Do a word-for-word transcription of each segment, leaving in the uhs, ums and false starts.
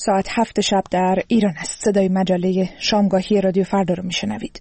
ساعت هفت شب در ایران است. صدای مجله شامگاهی رادیو فردا رو میشنوید.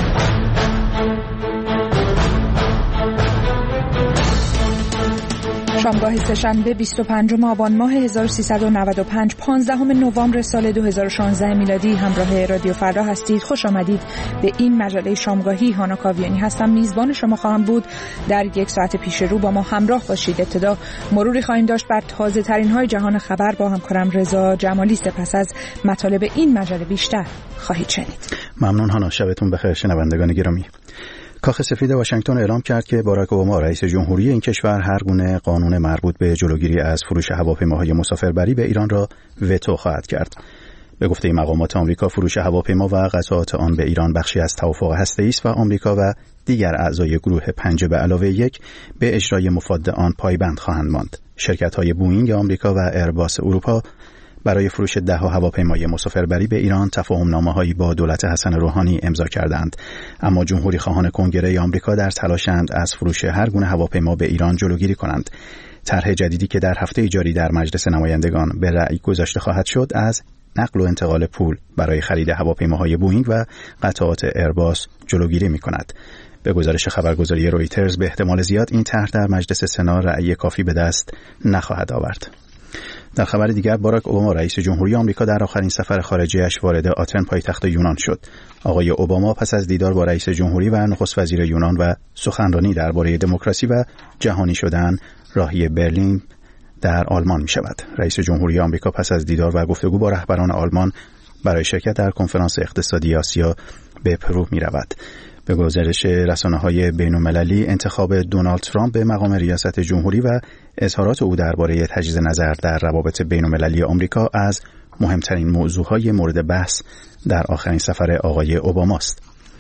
شامگاه سه‌شنبه بیست و پنجم آبان ماه هزار و سیصد و نود و پنج، پانزدهم نوامبر سال دو هزار و شانزده میلادی. همراه رادیو فردا هستید. خوش آمدید به این مجله شامگاهی. هانا کاویانی هستم، میزبان شما خواهم بود. در یک ساعت پیش رو با ما همراه باشید. ابتدا مروری خواهیم داشت بر تازه ترین های جهان خبر با همکارم رضا جمالی. سپس از مطالب این مجله بیشتر خواهید شنید. ممنون هانا، شبتون بخیر شنوندگان گرامی. کاخ سفید واشنگتن اعلام کرد که باراک اوباما رئیس جمهوری این کشور هر گونه قانون مربوط به جلوگیری از فروش هواپیماهای مسافربری به ایران را وتو خواهد کرد. به گفته مقامات آمریکا، فروش هواپیما و قطعات آن به ایران بخشی از توافق هسته‌ای است و آمریکا و دیگر اعضای گروه پنج به علاوه یک به اجرای مفاد آن پایبند خواهند ماند. شرکت‌های بوئینگ آمریکا و ایرباس اروپا برای فروش ده هواپیمای مسافربری به ایران تفاهم‌نامه‌هایی با دولت حسن روحانی امضا کردند، اما جمهوری خواهان کنگره آمریکا در تلاشند از فروش هر گونه هواپیما به ایران جلوگیری کنند. طرح جدیدی که در هفته جاری در مجلس نمایندگان به رأی گذاشته خواهد شد، از نقل و انتقال پول برای خرید هواپیماهای بوئینگ و قطعات ایرباس جلوگیری می‌کند. به گزارش خبرگزاری رویترز به احتمال زیاد این طرح در مجلس سنا رأی کافی به دست نخواهد آورد. در خبر دیگر، باراک اوباما رئیس جمهوری آمریکا در آخرین سفر خارجی‌اش وارد آتن پایتخت یونان شد. آقای اوباما پس از دیدار با رئیس جمهوری و نخست وزیر یونان و سخنرانی درباره دموکراسی و جهانی شدن راهی برلین در آلمان می شود. رئیس جمهوری آمریکا پس از دیدار و گفتگو با رهبران آلمان برای شرکت در کنفرانس اقتصادی آسیا به پرو می رود. به گزارش رسانه‌های بین‌المللی، انتخاب دونالد ترامپ به مقام ریاست جمهوری و اظهارات او درباره تجدید نظر در روابط بین‌المللی آمریکا از مهمترین موضوعهای مورد بحث در آخرین سفر آقای اوباما است.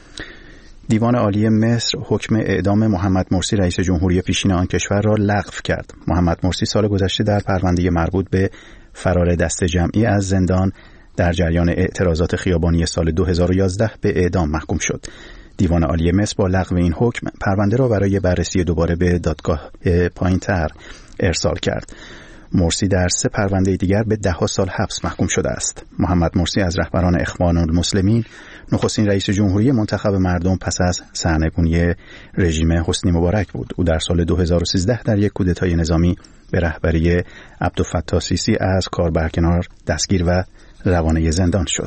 دیوان عالی مصر حکم اعدام محمد مرسی رئیس جمهوری پیشین آن کشور را لغو کرد. محمد مرسی سال گذشته در پرونده مربوط به فرار دست جمعی از زندان در جریان اعتراضات خیابانی سال دو هزار و یازده به اعدام محکوم شد. دیوان عالی مصر با لغو این حکم پرونده را برای بررسی دوباره به دادگاه پایین‌تر ارسال کرد. مرسی در سه پرونده دیگر به ده سال حبس محکوم شده است. محمد مرسی از رهبران اخوان المسلمین، نخستین رئیس جمهوری منتخب مردم پس از سرنگونی رژیم حسنی مبارک بود. او در سال دو هزار و سیزده در یک کودتای نظامی به رهبری عبدالفتاح سیسی از کار برکنار دستگیر و روانه زندان شد.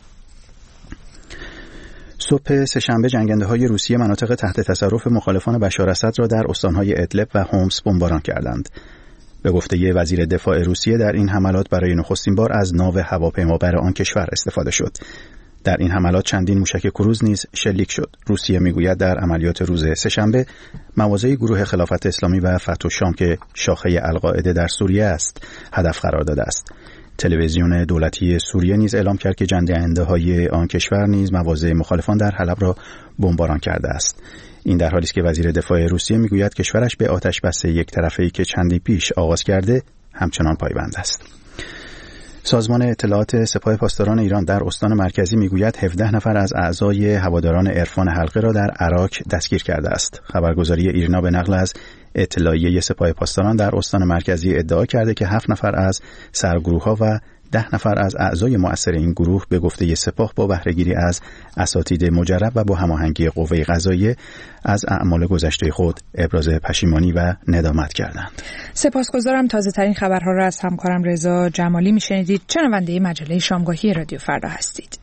صبح سه‌شنبه جنگنده‌های روسیه مناطق تحت تصرف مخالفان بشار اسد را در استان‌های ادلب و هومس بمباران کردند. به گفته وزیر دفاع روسیه، در این حملات برای نخستین بار از ناو هواپیمابر آن کشور استفاده شد. در این حملات چندین موشک کروز نیز شلیک شد. روسیه میگوید در عملیات روز سه‌شنبه مواضع گروه خلافت اسلامی و فتح الشام که شاخه القاعده در سوریه است هدف قرار داده است. تلویزیون دولتی سوریه نیز اعلام کرد که جنگنده‌های آن کشور نیز مواضع مخالفان در حلب را بمباران کرده است. این در حالی است که وزیر دفاع روسیه میگوید کشورش به آتش بس یک طرفه‌ای که چندی پیش آغاز کرده همچنان پایبند است. سازمان اطلاعات سپاه پاسداران ایران در استان مرکزی میگوید هفده نفر از اعضای هواداران عرفان حلقه را در عراق دستگیر کرده است. خبرگزاری ایرنا به نقل از اطلاعیه سپاه پاسداران در استان مرکزی ادعا کرده که هفت نفر از سرگروه‌ها و ده نفر از اعضای مؤثر این گروه به گفته سپاه با بهره‌گیری از اساتید مجرب و با هماهنگی قوه قضاییه از اعمال گذشته خود ابراز پشیمانی و ندامت کردند. سپاسگزارم. تازه ترین خبرها را از همکارم رضا جمالی میشنیدید. شنونده مجله شامگاهی رادیو فردا هستید.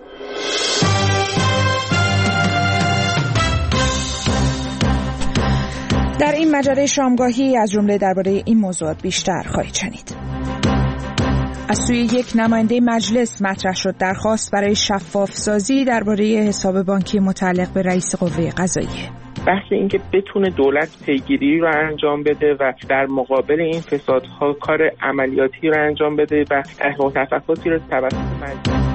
در این مجله شامگاهی از جمله درباره این موضوعات بیشتر خواهید شنید. از سوی یک نماینده مجلس مطرح شد درخواست برای شفاف سازی درباره حساب بانکی متعلق به رئیس قوه قضاییه. بحث این که بتونه دولت پیگیری رو انجام بده و در مقابل این فسادها کار عملیاتی رو انجام بده و تحقیقاتی رو توسط مجلس.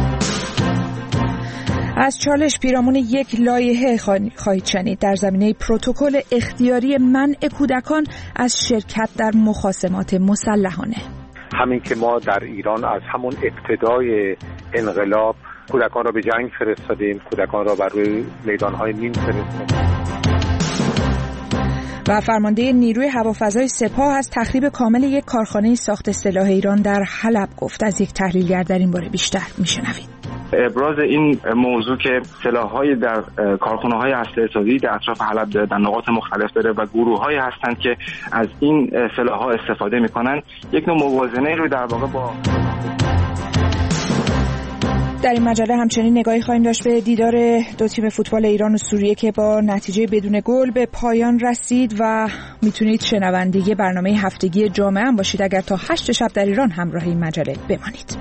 از چالش پیرامون یک لایحه خواهید شنید در زمینه پروتکل اختیاری منع کودکان از شرکت در مخاصمات مسلحانه. همین که ما در ایران از همون ابتدای انقلاب کودکان را به جنگ فرستادیم، کودکان را بر روی میدانهای نیم فرستادیم. و فرمانده نیروی هوافضای سپاه از تخریب کامل یک کارخانه ساخت سلاح ایران در حلب گفت. از یک تحلیلگر در این باره بیشتر میشنوید. ابراز این موضوع که سلاح‌های در کارخانه‌های هسته‌سازی در اطراف حلب در نقاط مختلف داره و گروه‌هایی هستند که از این سلاح‌ها استفاده می‌کنند، یک نوع موازنه رو در واقع با در این مجله همچنین نگاهی خواهیم داشت به دیدار دو تیم فوتبال ایران و سوریه که با نتیجه بدون گل به پایان رسید و میتونید شنونده برنامه هفتگی جامعه هم باشید اگر تا هشت شب در ایران همراه این مجله بمانید.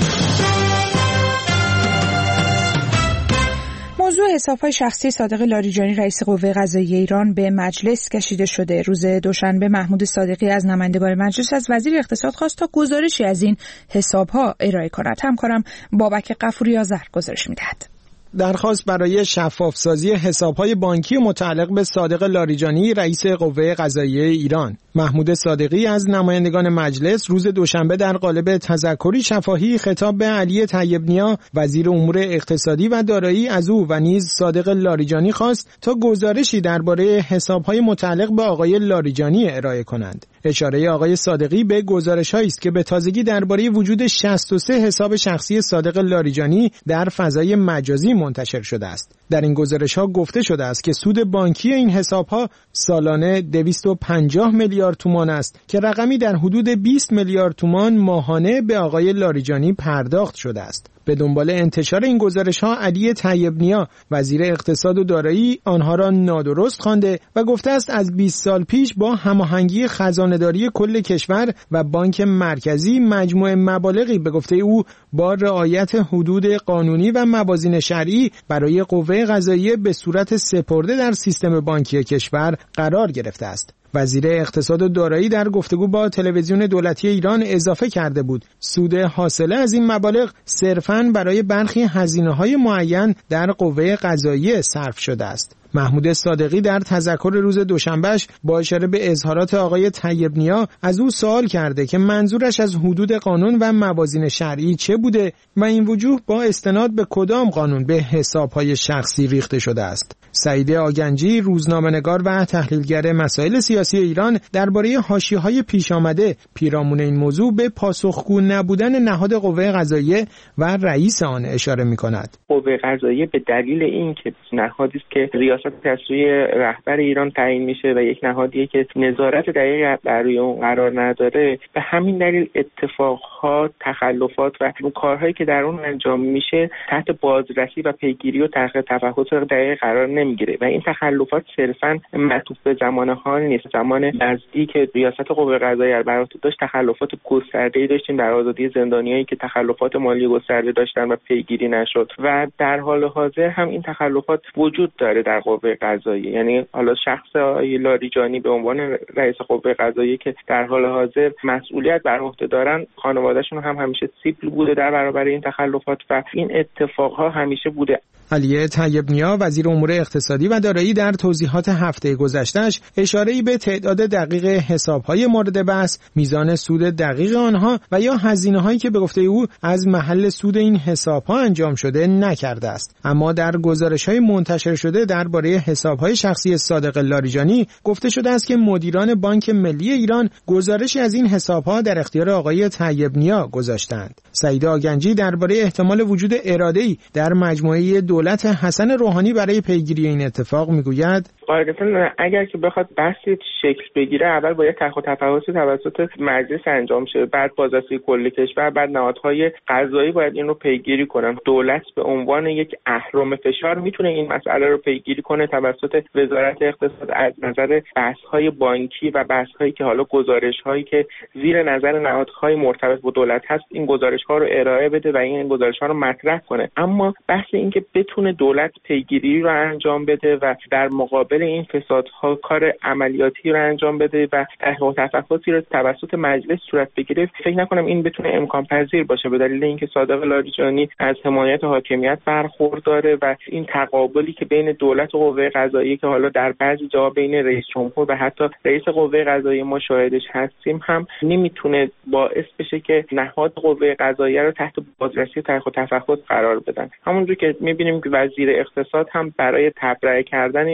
موضوع حساب‌های شخصی صادق لاریجانی رئیس قوه قضاییه ایران به مجلس کشیده شده. روز دوشنبه محمود صادقی از نمایندگان مجلس از وزیر اقتصاد خواست تا گزارشی از این حساب‌ها ارائه کند. همکارم بابک غفوری آذر گزارش می‌دهد. درخواست برای شفاف‌سازی حساب‌های بانکی متعلق به صادق لاریجانی رئیس قوه قضاییه ایران. محمود صادقی از نمایندگان مجلس روز دوشنبه در قالب تذکری شفاهی خطاب به علی طیب‌نیا وزیر امور اقتصادی و دارایی از او و نیز صادق لاریجانی خواست تا گزارشی درباره حساب‌های متعلق به آقای لاریجانی ارائه کنند. اشاره آقای صادقی به گزارش‌هایی است که به تازگی درباره وجود شصت و سه حساب شخصی صادق لاریجانی در فضای مجازی منتشر شده است. در این گزارش‌ها گفته شده است که سود بانکی این حساب‌ها سالانه دویست و پنجاه میلیارد تومان است که رقمی در حدود بیست میلیارد تومان ماهانه به آقای لاریجانی پرداخت شده است. به دنبال انتشار این گزارش‌ها علی طیب‌نیا وزیر اقتصاد و دارایی آنها را نادرست خوانده و گفته است از بیست سال پیش با هماهنگی خزانه‌داری کل کشور و بانک مرکزی مجموع مبالغی به گفته او با رعایت حدود قانونی و موازین شرعی برای قوه قضاییه به صورت سپرده در سیستم بانکی کشور قرار گرفته است. وزیر اقتصاد و دارایی در گفتگو با تلویزیون دولتی ایران اضافه کرده بود سود حاصله از این مبالغ صرفاً برای برخی هزینه‌های معین در قوه قضاییه صرف شده است. محمود صادقی در تذکر روز دوشنبهش با اشاره به اظهارات آقای طیب‌نیا از او سوال کرده که منظورش از حدود قانون و موازین شرعی چه بوده و این وجوه با استناد به کدام قانون به حساب‌های شخصی ریخته شده است. سعید آگنجی روزنامه‌نگار و تحلیلگر مسائل سیاسی ایران درباره حاشیه‌های پیش آمده پیرامون این موضوع به پاسخگو نبودن نهاد قوه قضاییه و رئیس آن اشاره می‌کند. قوه قضاییه به دلیل اینکه نهادی است که ریاست از سوی رهبر ایران تعیین میشه و یک نهادیه که نظارت دقیق بر روی اون قرار نداره، به همین دلیل اتفاقات، تخلفات و اون کارهایی که در اون انجام میشه تحت بازرسی و پیگیری و تحقیق تفحص دقیق قرار نمیگیره و این تخلفات صرفاً معطوف به زمان حال نیست. زمان نزدیک ریاست قوه قضاییه بر داشت تخلفات گسترده‌ای داشتیم در آزادی زندانیایی که تخلفات مالی گسترده داشتن و پیگیری نشد و در حال حاضر هم این تخلفات وجود داره در قوه قضاییه. یعنی حالا شخص آقای لاریجانی به عنوان رئیس قوه قضاییه که در حال حاضر مسئولیت بر عهده دارن، خانواده‌شون هم همیشه سیبل بوده در برابر این تخلفات و این اتفاقها همیشه بوده. علی طیب‌نیا وزیر امور اقتصادی و دارایی در توضیحات هفته گذشته‌اش اشاره‌ای به تعداد دقیق حساب‌های مورد بحث، میزان سود دقیق آنها و یا هزینه‌هایی که به گفته او از محل سود این حساب‌ها انجام شده نکرده است. اما در گزارش‌های منتشر شده درباره حساب‌های شخصی صادق لاریجانی گفته شده است که مدیران بانک ملی ایران گزارشی از این حساب‌ها در اختیار آقای طیب‌نیا گذاشتند. سعید آگنجی درباره احتمال وجود اراده‌ای در مجموعه دولت حسن روحانی برای پیگیری این اتفاق میگوید قاعدتاً اگر که بخواد بحثی شکل بگیره اول باید تحقیق و تفحص توسط مجلس انجام شه، بعد بازرسی کل کشور، بعد نهادهای قضایی باید این رو پیگیری کنن. دولت به عنوان یک اهرم فشار میتونه این مسئله رو پیگیری کنه توسط وزارت اقتصاد از نظر بحث‌های بانکی و بحث‌هایی که حالا گزارش‌هایی که زیر نظر نهادهای مرتبط با دولت هست این گزارش‌ها رو ارائه بده و این گزارش‌ها رو مطرح کنه. اما بحث این که بتونه دولت پیگیری رو انجام بده و در مقابل این فسادها کار عملیاتی رو انجام بده و تحقیق و تفحصی رو توسط مجلس صورت بگیره، فکر نکنم این بتونه امکان پذیر باشه به دلیل اینکه صادق لاریجانی از حمایت حاکمیت برخورداره و این تقابلی که بین دولت و قوه قضاییه که حالا در بعضی جاها بین رئیس جمهور و حتی رئیس قوه قضاییه ما شاهدش هستیم هم نمیتونه باعث بشه که نهاد قوه قضاییه رو تحت بازرسی تحقیق و تفحص قرار بدن. همونجوری که میبینیم که وزیر اقتصاد هم برای تبرئه کردن این موضوع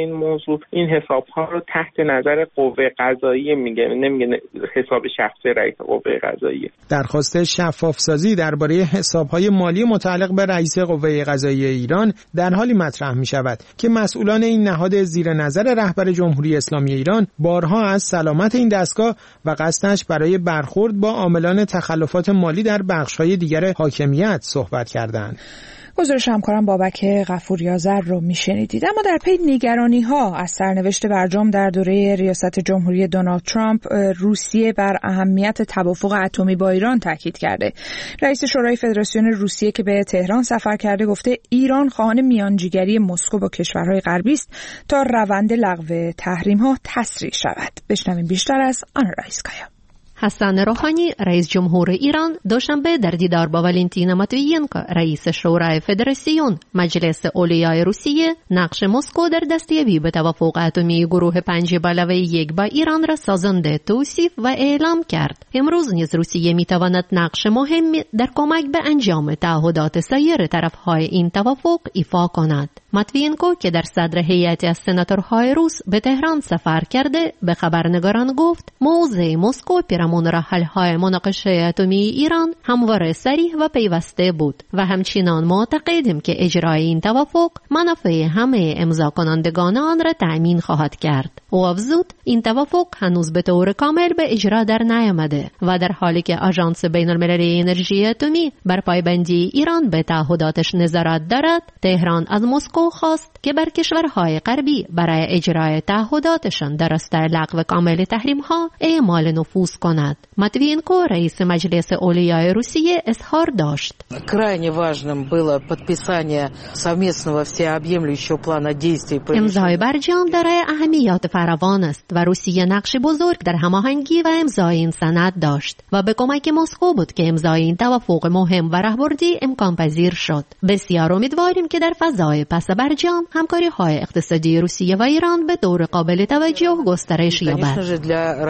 مسکو این حساب‌ها رو تحت نظر قوه قضاییه میگه، نمیگه حساب شخصی رئیس قوه قضاییه. درخواست شفاف‌سازی درباره حساب‌های مالی متعلق به رئیس قوه قضاییه ایران در حالی مطرح می‌شود که مسئولان این نهاد زیر نظر رهبر جمهوری اسلامی ایران بارها از سلامت این دستگاه و قصدش برای برخورد با عاملان تخلفات مالی در بخش‌های دیگر حاکمیت صحبت کردند. گزارش همکارم بابک غفوری‌آذر رو میشنیدید. اما در پی نگرانی‌ها از سرنوشت برجام در دوره ریاست جمهوری دونالد ترامپ، روسیه بر اهمیت توافق اتمی با ایران تاکید کرده. رئیس شورای فدراسیون روسیه که به تهران سفر کرده گفته ایران خواهان میانجیگری مسکو با کشورهای غربی است تا روند لغو تحریم‌ها تسریع شود. بشنویم بیشتر از آنا رایسکایا. حسن روحانی رئیس جمهور ایران دوشنبه در دیدار با والنتینا ماتویینکو رئیس شورای فدراسیون مجلس اولیای روسیه نقش مسکو در دستیابی به توافق اتمی گروه پنج به علاوه یک با ایران را سازنده توصیف و اعلام کرد. امروز نیز روسیه میتواند نقش مهمی در کمک به انجام تعهدات سایر طرفهای این توافق ایفا کند. ماتویینکو که در صدر هیئت از سناتورهای روس به تهران سفر کرده به خبرنگاران گفت موضع مسکو پیرامون راه‌حل‌های مناقشه اتمی ایران همواره صریح و پیوسته بود و همچنان معتقدیم که اجرای این توافق منافع همه امضا کنندگان آن را تأمین خواهد کرد. او افزود این توافق هنوز به طور کامل به اجرا در نیامده و در حالی که آژانس بین‌المللی انرژی اتمی بر پایبندی ایران به تعهداتش نظارت دارد، تهران از مسکو خواست که بر کشورهای غربی برای اجرای تعهداتشان در راستای لغو کامل تحریم‌ها اعمال نفوذ کند. ماتویینکو رئیس مجلس اولیای روسیه اظهار داشت. крайне важным было подписание совместного всеобъемлющего плана действий. امضای برجام دارای اهمیت فراوان است و روسیه نقش بزرگ در هماهنگی و امضای این سند داشت و به کمک مسکو بود که امضای این توافق مهم و راهبردی امکان پذیر شد. بسیار امیدواریم که در فضای پس برجام همکاری‌های اقتصادی روسیه و ایران به طور قابل توجه گسترش یابد.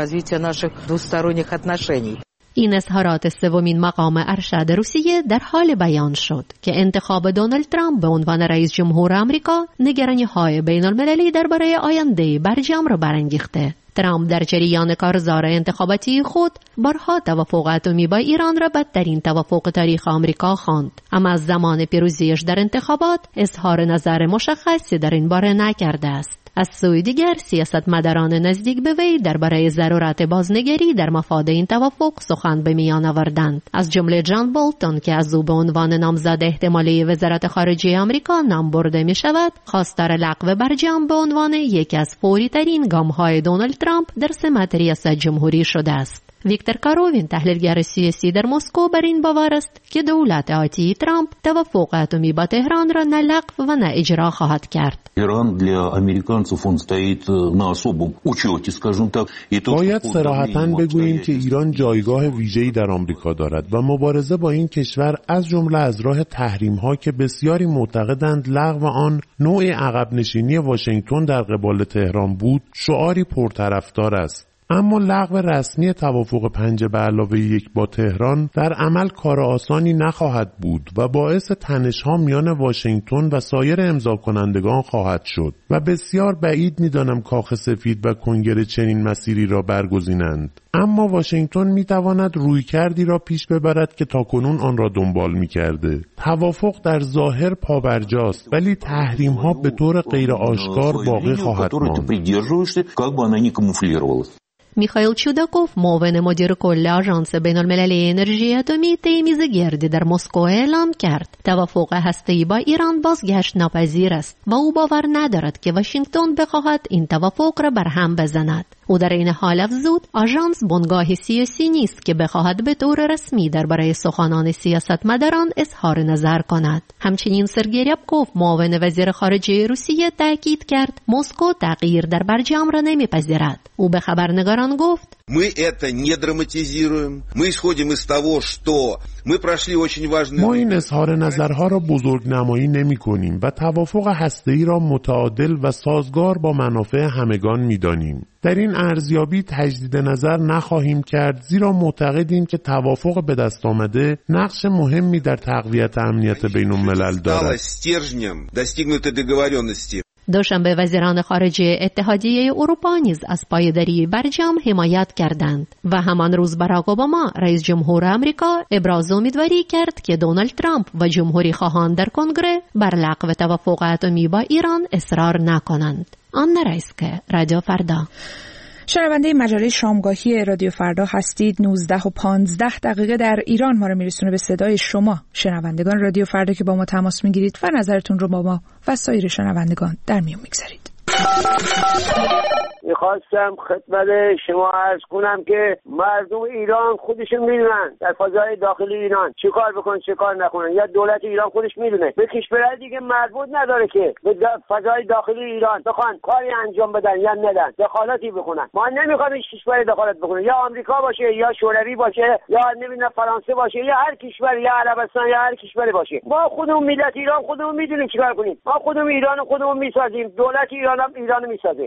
این اظهارات سومین مقام ارشد روسیه در حال بیان شد که انتخاب دونالد ترامپ به عنوان رئیس جمهور آمریکا نگرانی‌های بین‌المللی درباره آینده برجام را برانگیخته. ترامپ در جریان کارزار انتخاباتی خود بارها توافق اتمی با ایران را بدترین توافق تاریخ آمریکا خواند، اما از زمان پیروزیش در انتخابات اظهار نظر مشخصی در این باره نکرده است. از سوی دیگر سیاستمداران نزدیک به وی درباره ضرورت بازنگری در مفاد این توافق سخن به میان آوردند، از جمله جان بولتون که از او به عنوان نامزد احتمالی وزارت خارجه آمریکا نام برده می شود، خواستار لغو برجام به عنوان یکی از فوری ترین گام‌های دونالد ترامپ در سمت ریاست جمهوری شده است. ویکتور کاروین تحلیلگر سیاسی در مسکو بر این باور است که دولت آتی ترامپ توافق اتمی با تهران را نه لغو و نه اجرا خواهد کرد. ایران для американцев он стоит на особом учете, скажем так. باید صراحتاً بگوییم که ایران جایگاه ویژه‌ای در آمریکا دارد و مبارزه با این کشور از جمله از راه تحریم‌ها که بسیاری معتقدند لغو آن نوع عقب نشینی واشنگتن در قبال تهران بود، شعاری پرطرفدار است. اما لغو رسمی توافق پنج به علاوه یک با تهران در عمل کار آسانی نخواهد بود و باعث تنش‌ها میان واشنگتن و سایر امضا کنندگان خواهد شد و بسیار بعید می‌دانم کاخ سفید و کنگره چنین مسیری را برگزینند. اما واشنگتن می‌تواند رویکردی را پیش ببرد که تاکنون آن را دنبال می‌کرده. توافق در ظاهر پابرجاست ولی تحریم‌ها به طور غیر آشکار باقی خواهد ماند. میخائیل چوداکوف معاون مدیر کل آژانس بین‌المللی انرژی اتمی طی میزگردی در مسکو اعلام کرد توافق هسته‌ای با ایران بازگشت ناپذیر است و او باور ندارد که واشنگتن بخواهد این توافق را برهم بزند. او در این حال افزود آژانس بنگاه سیاسی نیست که بخواهد به طور رسمی درباره سخنان سیاستمداران اظهار نظر کند. همچنین سرگئی ریابکوف معاون وزیر خارجه روسیه تاکید کرد مسکو تغییر در برجام را نمیپذیرد. او به خبرنگاران گفت Мы это не драматизируем. Мы исходим из того, что мы прошли очень важный. ما این اظهار نظرها را بزرگ نمایی نمی کنیم و توافق هسته‌ای را متعادل و سازگار با منافع همگان می دانیم. در این ارزیابی تجدید نظر نخواهیم کرد زیرا معتقدیم که توافق به دست آمده نقش مهمی در تقویت امنیت بین الملل دارد. دوشنبه وزیران خارجه اتحادیه اروپا نیز از پایداری برجام حمایت کردند و همان روز باراک اوباما رئیس جمهور آمریکا ابراز امیدواری کرد که دونالد ترامپ و جمهوری خواهان در کنگره بر لغو توافق اتمی با ایران اصرار نکنند. آنا رایسکه، رادیو فردا. شنونده مجله شامگاهی رادیو فردا هستید. نوزده و پانزده دقیقه در ایران ما رو میرسونه به صدای شما شنوندگان رادیو فردا که با ما تماس میگیرید و نظرتون رو با ما و سایر شنوندگان در میون میگذارید. میخواستم خدمت شما عرض کنم که مردم ایران خودشون میدونن در فضای داخلی ایران چی کار بکنن چی کار نکنن، یا دولت ایران خودش میدونه. به کشورهای دیگه مربوط نداره که به فضای داخلی ایران بخوان کاری انجام بدن یا ندن، دخالتی بکنن. ما نمیخوایم هیچ کشوری دخالت بکنه، یا آمریکا باشه یا شوروی باشه یا نمیدونم فرانسه باشه یا هر کشور یا عربستان یا هر کشوری باشه. ما خودمون ملت ایران خودمون میدونیم چیکار کنیم. ما خودمون ایران خودمون میسازیم، دولت ایران هم ایران میسازه.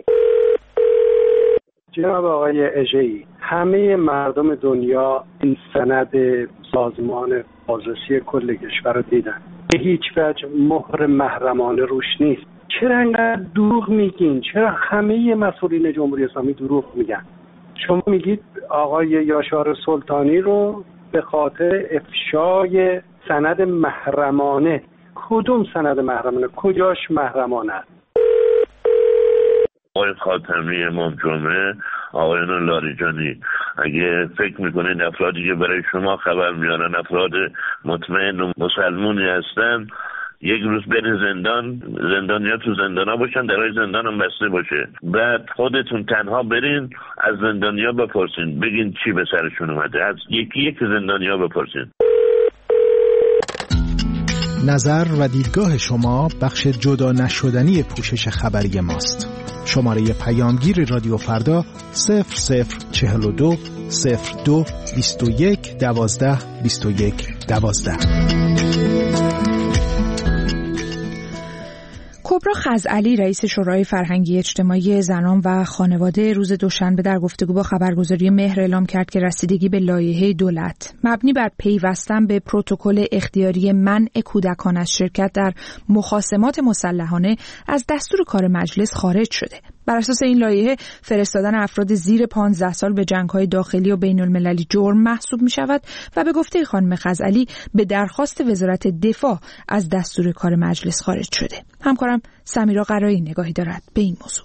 جناب آقای اژه‌ای، همه مردم دنیا این سند سازمان بازرسی کل کشور رو دیدن. به هیچ وجه مهر محرمانه روش نیست. چرا انقدر دروغ میگین؟ چرا همه مسئولین جمهوری اسلامی دروغ میگن؟ شما میگید آقای یاشار سلطانی رو به خاطر افشای سند محرمانه. کدوم سند محرمانه؟ کجاش محرمانه است؟ آقای خاتمی، امام جمعه، آقایان لاریجانی، اگه فکر میکنین افرادی که برای شما خبر میارن افراد مطمئن و مسلمونی هستن، یک روز برین زندان، زندانیا تو زندانا باشن، درای زندان هم بسته باشه، بعد خودتون تنها برین از زندانیا بپرسین بگین چی به سرشون اومده، از یکی یک زندانیا بپرسین. نظر و دیدگاه شما بخش جدا نشدنی پوشش خبری ماست. شماره پیامگیر رادیو فردا صفر صفر چهل و دو صفر دو بیست و یک دوازده بیست و یک دوازده. کبرا خزعلی رئیس شورای فرهنگی اجتماعی زنان و خانواده روز دوشنبه در گفتگو با خبرگزاری مهر اعلام کرد که رسیدگی به لایحه دولت مبنی بر پیوستن به پروتکل اختیاری منع کودکان از شرکت در مخاصمات مسلحانه از دستور کار مجلس خارج شده. بر اساس این لایحه فرستادن افراد زیر پانزده سال به جنگ‌های داخلی و بین‌المللی جرم محسوب می‌شود و به گفته خانم خزعلی به درخواست وزارت دفاع از دستور کار مجلس خارج شده. همکارم سمیرا قرایی نگاهی دارد به این موضوع.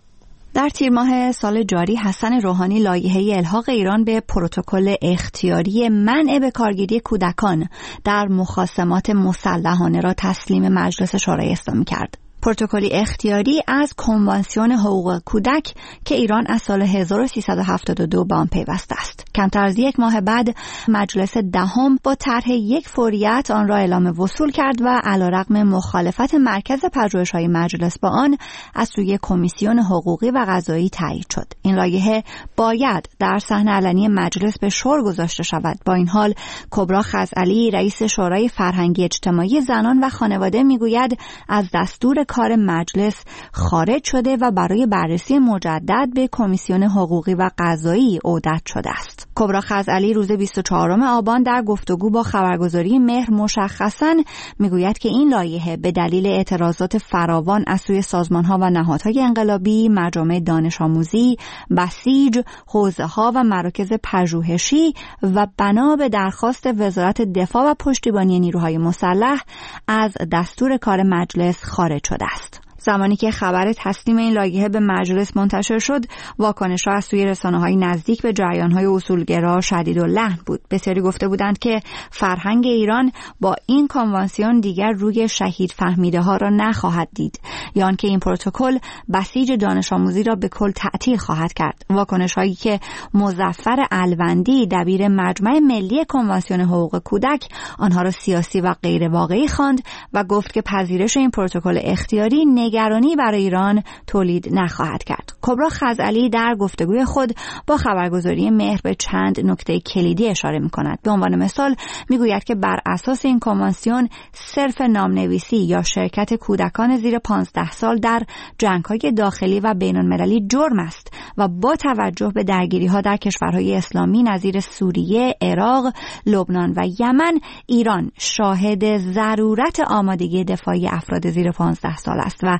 در تیر ماه سال جاری حسن روحانی لایحه الحاق ایران به پروتکل اختیاری منع به کارگیری کودکان در مخاصمات مسلحانه را تسلیم مجلس شورای اسلامی کرد. پروتکلی اختیاری از کنوانسیون حقوق کودک که ایران از سال هزار و سیصد و هفتاد و دو به آن پیوسته است. کمتر از یک ماه بعد مجلس دهم با طرح یک فوریت آن را اعلام وصول کرد و علیرغم مخالفت مرکز پژوهش‌های مجلس با آن از سوی کمیسیون حقوقی و قضایی تایید شد. این لایحه باید در صحنه علنی مجلس به شور گذاشته شود. با این حال کبرا خزعلی رئیس شورای فرهنگی اجتماعی زنان و خانواده میگوید از دستور کار مجلس خارج شده و برای بررسی مجدد به کمیسیون حقوقی و قضایی عودت شده است. کبرا خزعلی روز بیست و چهارم آبان در گفتگو با خبرگزاری مهر مشخصاً میگوید که این لایحه به دلیل اعتراضات فراوان از سوی سازمان‌ها و نهادهای انقلابی، مجامع دانش آموزی، بسیج، حوزه‌ها و مراکز پژوهشی و بنا به درخواست وزارت دفاع و پشتیبانی نیروهای مسلح از دستور کار مجلس خارج شده است. زمانی که خبر تسلیم این لایحه به مجلس منتشر شد، واکنش‌ها از سوی رسانه‌های نزدیک به جریان‌های اصولگرا شدید و لحن بود. بسیاری گفته بودند که فرهنگ ایران با این کنوانسیون دیگر روی شهید فهمیده‌ها را نخواهد دید، یا آنکه این پروتکل بسیج دانش آموزی را به کل تعطیل خواهد کرد. واکنش‌هایی که مظفر الوندی دبیر مجمع ملی کنوانسیون حقوق کودک آنها را سیاسی و غیر واقعی خواند و گفت که پذیرش این پروتکل اختیاری نگرانی برای ایران تولید نخواهد کرد. کبرا خزعلی در گفتگوی خود با خبرگزاری مهر به چند نکته کلیدی اشاره می‌کند. به عنوان مثال میگوید که بر اساس این کنوانسیون صرف نامنویسی یا شرکت کودکان زیر پانزده سال در جنگ‌های داخلی و بین‌المللی جرم است و با توجه به درگیری‌ها در کشورهای اسلامی نظیر سوریه، عراق، لبنان و یمن، ایران شاهد ضرورت آمادگی دفاعی افراد زیر پانزده سال است و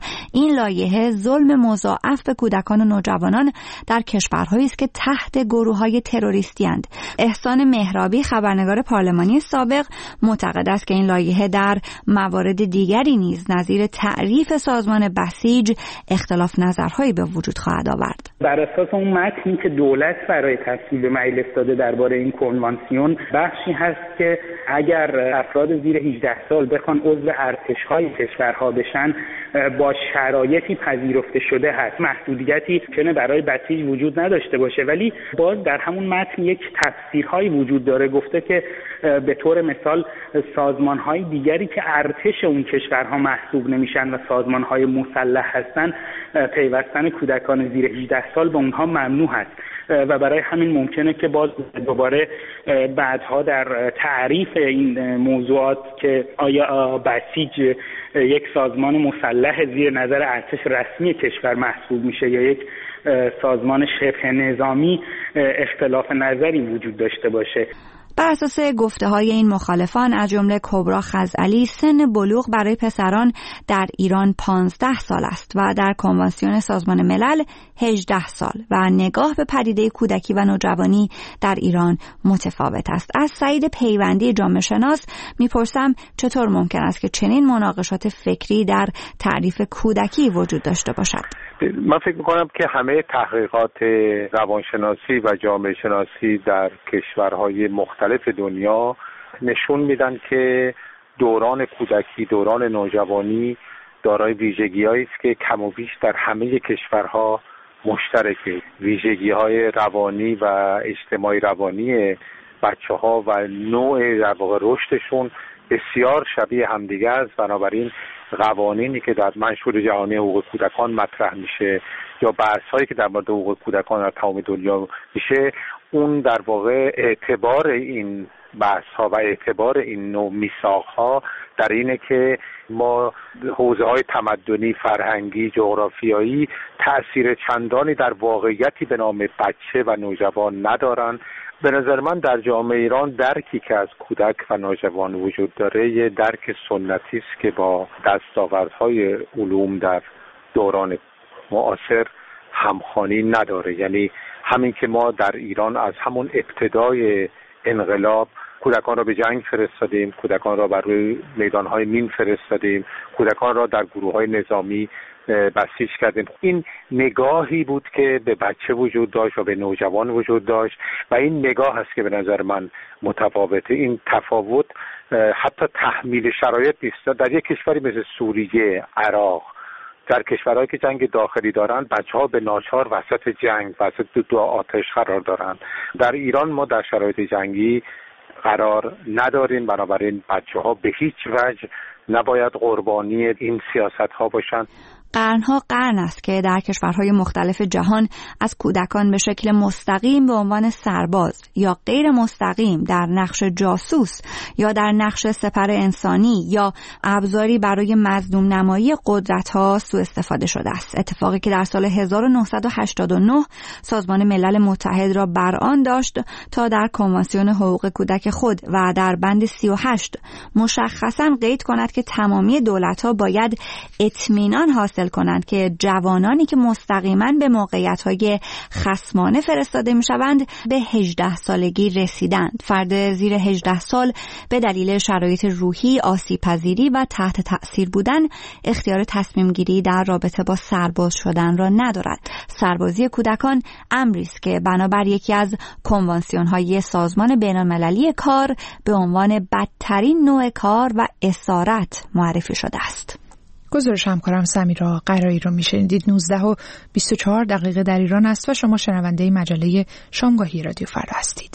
این لایحه ظلم مضاعف به کودکان و نوجوانان در کشورهایی است که تحت گروه‌های تروریستی اند. احسان مهرابی خبرنگار پارلمانی سابق معتقد است که این لایحه در موارد دیگری نیز نظیر تعریف سازمان بسیج اختلاف نظرهایی به وجود خواهد آورد. بر اساس اون متنی که دولت برای تصویب مجلس داده درباره این کنوانسیون بخشی هست که اگر افراد زیر هجده سال بخوان عضو ارتش‌های کشورها بشن با شرایطی پذیرفته شده هست. محدودیتی که برای بسیج وجود نداشته باشه، ولی باز در همون متن یک تفسیرهایی وجود داره. گفته که به طور مثال سازمان‌های دیگری که ارتش اون کشورها محسوب نمیشن و سازمان‌های مسلح هستن، پیوستن کودکان زیر هجده سال به اونها ممنوع هست و برای همین ممکنه که باز دوباره بعدها در تعریف این موضوعات که آیا بسیج یک سازمان مسلح زیر نظر ارتش رسمی کشور محسوب میشه یا یک سازمان شبه نظامی اختلاف نظری وجود داشته باشه. بر اساس گفته‌های این مخالفان از جمله کبرا خزعلی، سن بلوغ برای پسران در ایران پانزده سال است و در کنوانسیون سازمان ملل هجده سال و نگاه به پدیده کودکی و نوجوانی در ایران متفاوت است. از سعید پیوندی جامعه شناس میپرسم چطور ممکن است که چنین مناقشات فکری در تعریف کودکی وجود داشته باشد؟ من فکر میکنم که همه تحقیقات روانشناسی و جامعه شناسی در کشورهای مختلف دنیا نشون میدن که دوران کودکی، دوران نوجوانی دارای ویژگی‌هایی است که کم و بیش در همه کشورها مشترکه. ویژگی‌های روانی و اجتماعی روانی بچه‌ها و نوع در واقع رشدشون بسیار شبیه همدیگه است. بنابراین قوانینی که در منشور جهانی حقوق کودکان مطرح میشه یا بحث‌هایی که در مورد حقوق کودکان در تمام دنیا میشه، اون در واقع اعتبار این بحث‌ها و اعتبار این نوع میثاق‌ها در اینه که ما حوزه‌های تمدنی، فرهنگی، جغرافیایی تأثیر چندانی در واقعیتی به نام بچه و نوجوان ندارن. به نظر من در جامعه ایران درکی که از کودک و نوجوان وجود داره یه درک سنتی است که با دستاوردهای علوم در دوران معاصر همخوانی نداره. یعنی همین که ما در ایران از همون ابتدای انقلاب کودکان را به جنگ فرستادیم، کودکان را بر روی میدانهای مین فرستادیم، کودکان را در گروه‌های نظامی بسیج کردیم. این نگاهی بود که به بچه وجود داشت و به نوجوان وجود داشت و این نگاه است که به نظر من متفاوته. این تفاوت حتی تحمیل شرایط نیست. در یک کشوری مثل سوریه، عراق، در کشورهایی که جنگ داخلی دارند، بچه‌ها به ناچار وسط جنگ، وسط دو آتش قرار دارند. در ایران ما در شرایط جنگی قرار نداریم، بنابراین بچه‌ها به هیچ وجه نباید قربانی این سیاست‌ها باشند. قرنها قرن است که در کشورهای مختلف جهان از کودکان به شکل مستقیم به عنوان سرباز یا غیر مستقیم در نقش جاسوس یا در نقش سپر انسانی یا ابزاری برای مظلوم نمایی قدرت‌ها سوء استفاده شده است. اتفاقی که در سال هزار و نهصد و هشتاد و نه سازمان ملل متحد را بر آن داشت تا در کنوانسیون حقوق کودک خود و در بند سی و هشت مشخصاً قید کند که تمامی دولت‌ها باید اطمینان حاصل کنند که جوانانی که مستقیما به موقعیت‌های خصمانه فرستاده می‌شوند به هجده سالگی رسیدند. فرد زیر هجده سال به دلیل شرایط روحی، آسیب‌پذیری و تحت تأثیر بودن اختیار تصمیم گیری در رابطه با سرباز شدن را ندارد. سربازی کودکان امری است که بنابر یکی از کنوانسیون‌های سازمان بین‌المللی کار به عنوان بدترین نوع کار و اسارت معرفی شده است. گزارش همکارم سمیرا قرایی رو میشنیدید. نوزده و بیست و چهار دقیقه در ایران است و شما شنونده مجله شامگاهی رادیو فردا هستید.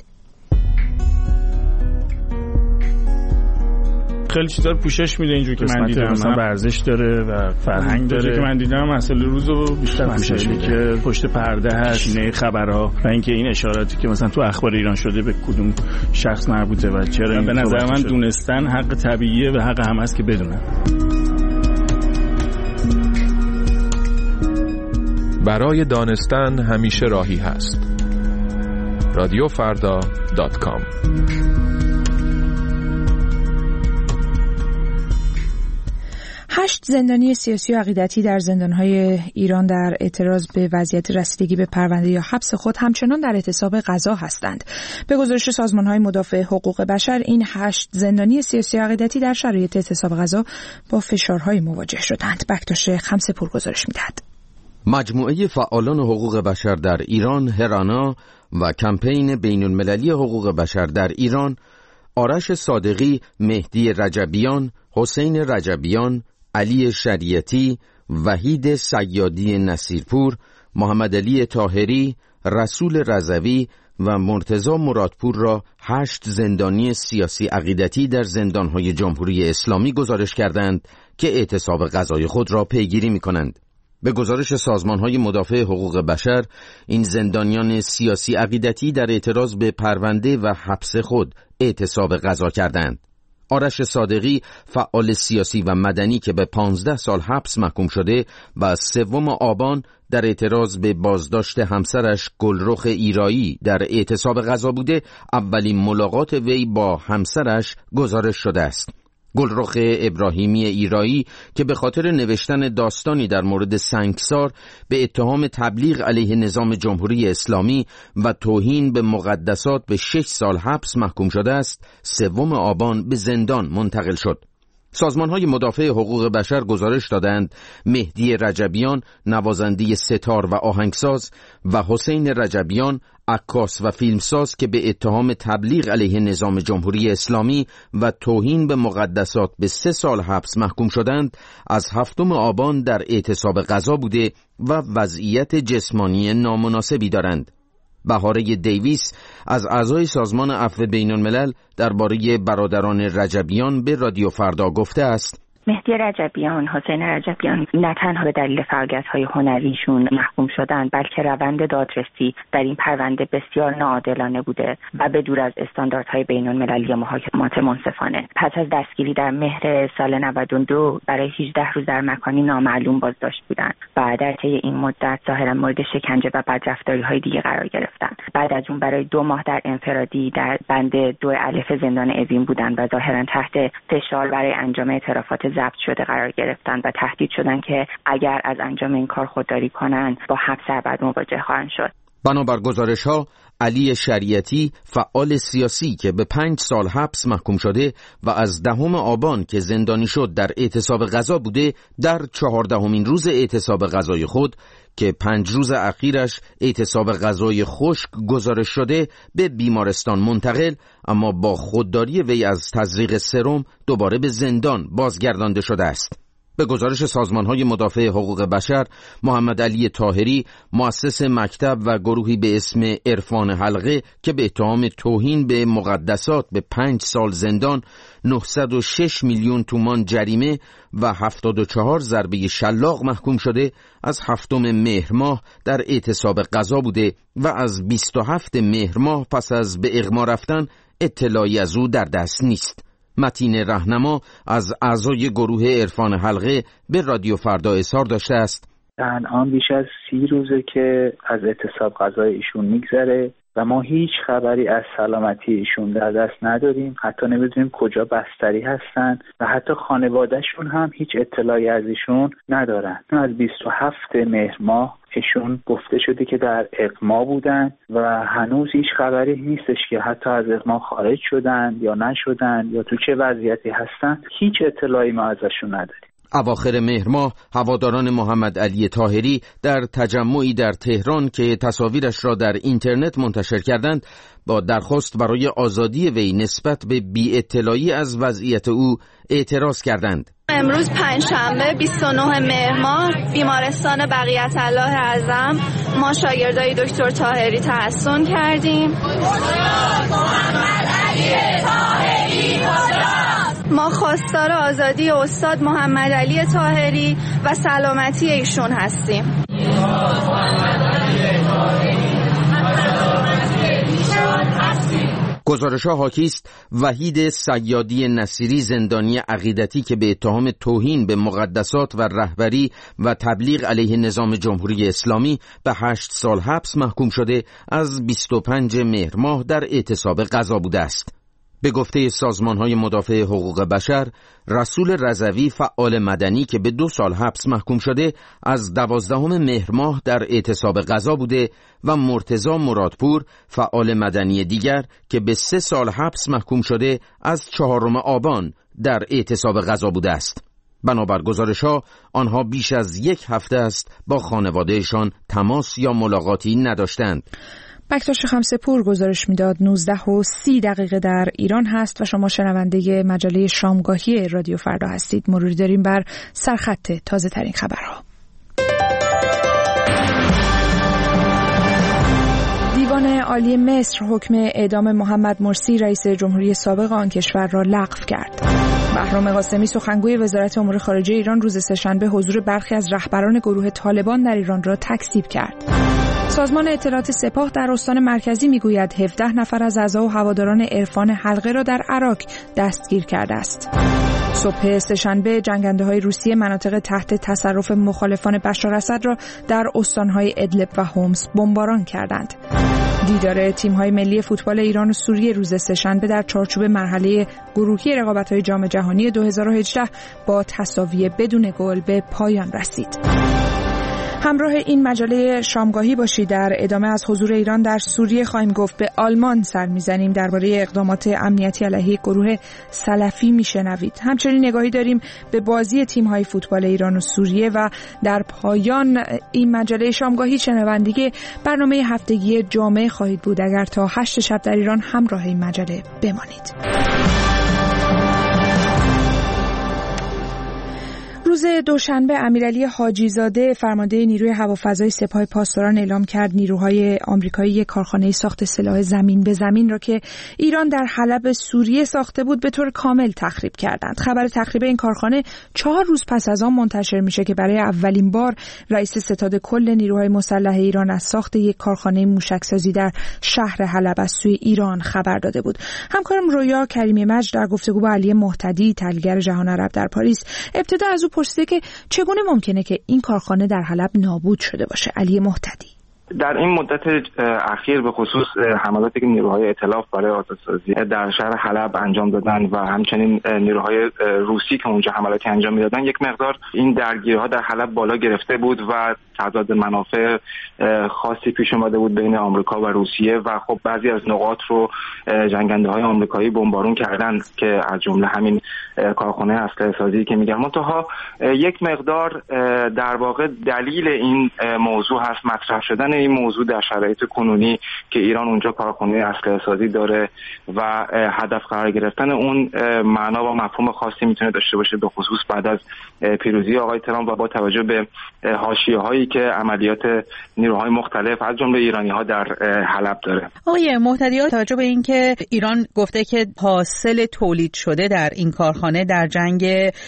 خیلی چیزا رو پوشش میده اینجوری که من دیدم، مثلا ورزش داره و فرهنگ داره که من دیدم، مسئله روزو بیشتر پوشش میده که پشت پرده هست، نه خبرها و اینکه این اشاراتی که مثلا تو اخبار ایران شده به کدوم شخص مربوطه و چرا. به نظر من دونستن حق طبیعیه و حق هم است که بدونن. برای دانستن همیشه راهی هست. رادیو فردا دات کام. هشت زندانی سیاسی و عقیدتی در زندانهای ایران در اعتراض به وضعیت رسیدگی به پرونده یا حبس خود همچنان در اعتصاب غذا هستند. به گزارش سازمانهای مدافع حقوق بشر، این هشت زندانی سیاسی و عقیدتی در شرایط اعتصاب غذا با فشارهای مواجه شدند. بکتاش خمسه‌پور گزارش می‌دهد. مجموعه فعالان حقوق بشر در ایران، هرانا و کمپین بین‌المللی حقوق بشر در ایران، آرش صادقی، مهدی رجبیان، حسین رجبیان، علی شریعتی، وحید صیادی نصیرپور، محمد علی طاهری، رسول رضوی و مرتضی مرادپور را هشت زندانی سیاسی عقیدتی در زندانهای جمهوری اسلامی گزارش کردند که اعتصاب غذای خود را پیگیری می‌کنند. به گزارش سازمان‌های مدافع حقوق بشر، این زندانیان سیاسی عقیدتی در اعتراض به پرونده و حبس خود اعتصاب غذا کردند. آرش صادقی، فعال سیاسی و مدنی که به پانزده سال حبس محکوم شده و سوم آبان در اعتراض به بازداشت همسرش گلرخ ایرایی در اعتصاب غذا بوده، اولین ملاقات وی با همسرش گزارش شده است. گلرخ ابراهیمی ایرایی که به خاطر نوشتن داستانی در مورد سنگسار به اتهام تبلیغ علیه نظام جمهوری اسلامی و توهین به مقدسات به شش سال حبس محکوم شده است، سوم آبان به زندان منتقل شد. سازمان‌های مدافع حقوق بشر گزارش دادند مهدی رجبیان، نوازنده ستار و آهنگساز، و حسین رجبیان، عکاس و فیلمساز که به اتهام تبلیغ علیه نظام جمهوری اسلامی و توهین به مقدسات به سه سال حبس محکوم شدند، از هفتم آبان در اعتصاب غذا بوده و وضعیت جسمانی نامناسبی دارند. بهاره دیویس از اعضای سازمان عفو بین‌الملل درباره برادران رجبیان به رادیو فردا گفته است: مهدی رجبیان، حسین رجبیان نه تنها به دلیل فعالیت‌های هنریشون محکوم شدند، بلکه روند دادرسی در این پرونده بسیار ناعادلانه بوده و به دور از استانداردهای بین‌المللی محاکمات منصفانه. پس از دستگیری در مهر سال نود و دو برای هجده روز در مکانی نامعلوم بازداشت بودند و در طی این مدت ظاهراً مورد شکنجه و بدرفتاری‌های دیگه قرار گرفتند. بعد از اون برای دو ماه در انفرادی در بند دو الف زندان اوین بودند و ظاهراً تحت فشار برای انجام اعترافات ضبط شده قرار گرفتند و تهدید شدند که اگر از انجام این کار خودداری کنند با حبس ابد مواجه خواهند شد. بنابر گزارش‌ها، علی شریعتی، فعال سیاسی که به پنج سال حبس محکوم شده و از دهم آبان که زندانی شد در اعتصاب غذا بوده، در چهاردهمین روز اعتصاب غذای خود که پنج روز اخیرش اعتصاب غذای خشک گزارش شده به بیمارستان منتقل، اما با خودداری وی از تزریق سرم دوباره به زندان بازگردانده شده است. به گزارش سازمان‌های مدافع حقوق بشر، محمد علی طاهری، مؤسس مکتب و گروهی به اسم عرفان حلقه که به اتهام توهین به مقدسات به پنج سال زندان، نهصد و شش میلیون تومان جریمه و هفتاد و چهار ضربه شلاق محکوم شده، از هفتم مهر ماه در اعتصاب غذا بوده و از بیست و هفتم مهر ماه پس از به اغما رفتن اطلاعی از او در دست نیست. متین رهنما از اعضای گروه عرفان حلقه به رادیو فردا اظهار داشته است: الان بیش از سی روزه که از اعتصاب غذای ایشون میگذره و ما هیچ خبری از سلامتی ایشون در دست نداریم، حتی نمیدونیم کجا بستری هستن و حتی خانوادهشون هم هیچ اطلاعی از ایشون ندارن. از بیست و هفتم مهر ماه ایشون گفته شده که در اغما بودن و هنوز هیچ خبری نیستش که حتی از اغما خارج شدن یا نشدن یا تو چه وضعیتی هستن. هیچ اطلاعی ما ازشون نداریم. اواخر مهر ماه هواداران محمد علی طاهری در تجمعی در تهران که تصاویرش را در اینترنت منتشر کردند، با درخواست برای آزادی وی نسبت به بی اطلاعی از وضعیت او اعتراض کردند. امروز پنجشنبه بیست و نه مهر ماه بیمارستان بقیت الله اعظم ما شاگردای دکتر طاهری تحصن کردیم. ما خواستار آزادی استاد محمد علی طاهری و سلامتی ایشون هستیم. گزارش‌ها حاکی است وحید صیادی نصیری، زندانی عقیدتی که به اتهام توهین به مقدسات و رهبری و تبلیغ علیه نظام جمهوری اسلامی به هشت سال حبس محکوم شده، از بیست و پنجم مهر ماه در اعتصاب غذا بوده است. به گفته سازمان‌های مدافع حقوق بشر، رسول رضوی فعال مدنی که به دو سال حبس محکوم شده از دوازدهم مهر ماه در اعتصاب غزا بوده و مرتضی مرادپور فعال مدنی دیگر که به سه سال حبس محکوم شده از چهارم آبان در اعتصاب غزا بوده است. بنابر گزارش‌ها آنها بیش از یک هفته است با خانوادهشان تماس یا ملاقاتی نداشتند. بکتاش خمسه‌پور گزارش میداد. نوزده و سی دقیقه در ایران هست و شما شنونده مجله شامگاهی رادیو فردا هستید. مروری داریم بر سرخط تازه ترین خبرها. دیوان عالی مصر حکم اعدام محمد مرسی رئیس جمهوری سابق آن کشور را لغو کرد. بهرام قاسمی سخنگوی وزارت امور خارجه ایران روز سه‌شنبه حضور برخی از رهبران گروه طالبان در ایران را تکذیب کرد. سازمان اطلاعات سپاه در استان مرکزی میگوید هفده نفر از اعضا و هواداران عرفان حلقه را در عراق دستگیر کرده است. صبح سه‌شنبه جنگنده‌های روسیه مناطق تحت تصرف مخالفان بشار اسد را در استان‌های ادلب و هومس بمباران کردند. دیدار تیم‌های ملی فوتبال ایران و سوریه روز سه‌شنبه در چارچوب مرحله گروهی رقابت‌های جام جهانی دو هزار و هجده با تساوی بدون گل به پایان رسید. همراه این مجله شامگاهی باشید. در ادامه از حضور ایران در سوریه خواهیم گفت. به آلمان سر می‌زنیم. درباره اقدامات امنیتی علیه گروه سلفی میشنوید. همچنین نگاهی داریم به بازی تیم‌های فوتبال ایران و سوریه و در پایان این مجله شامگاهی شنوندگی برنامه هفتگی جامعه خواهید بود. اگر تا هشت شب در ایران همراه این مجله بمانید. روز دوشنبه امیرعلی حاجی زاده فرمانده نیروی هوافضای سپاه پاسداران اعلام کرد نیروهای آمریکایی یک کارخانه ساخت سلاح زمین به زمین را که ایران در حلب سوریه ساخته بود به طور کامل تخریب کردند. خبر تخریب این کارخانه چهار روز پس از آن منتشر میشه که برای اولین بار رئیس ستاد کل نیروهای مسلح ایران از ساخت یک کارخانه موشکسازی در شهر حلب از سوی ایران خبر داده بود. همکارم رویا کریمی مجد در گفتگو با علی مهتدی تحلیلگر جهان عرب در پاریس ابتدا از او پرسیده که چگونه ممکنه که این کارخانه در حلب نابود شده باشه. علی مهتدی: در این مدت اخیر به خصوص حملاتی که نیروهای ائتلاف برای آزادسازی در شهر حلب انجام دادن و همچنین نیروهای روسی که اونجا حملاتی انجام میدادن یک مقدار این درگیری‌ها در حلب بالا گرفته بود و تضاد منافع خاصی پیش اومده بود بین آمریکا و روسیه و خب بعضی از نقاط رو جنگنده‌های آمریکایی بمبارون کردن که از جمله همین کارخانه اسلحه‌سازی که میگم. منتها یک مقدار در واقع دلیل این موضوع هست مطرح شدن این موضوع در شرایط کنونی که ایران اونجا کارخانه اسلحه‌سازی داره و هدف قرار گرفتن اون معنا و مفهوم خاصی میتونه داشته باشه به خصوص بعد از پیروزی آقای ترامپ و با توجه به حاشیه‌هایی که عملیات نیروهای مختلف از جمله ایرانی‌ها در حلب داره. آقای مهتدی، توجه به این که ایران گفته که حاصل تولید شده در این کارخانه در جنگ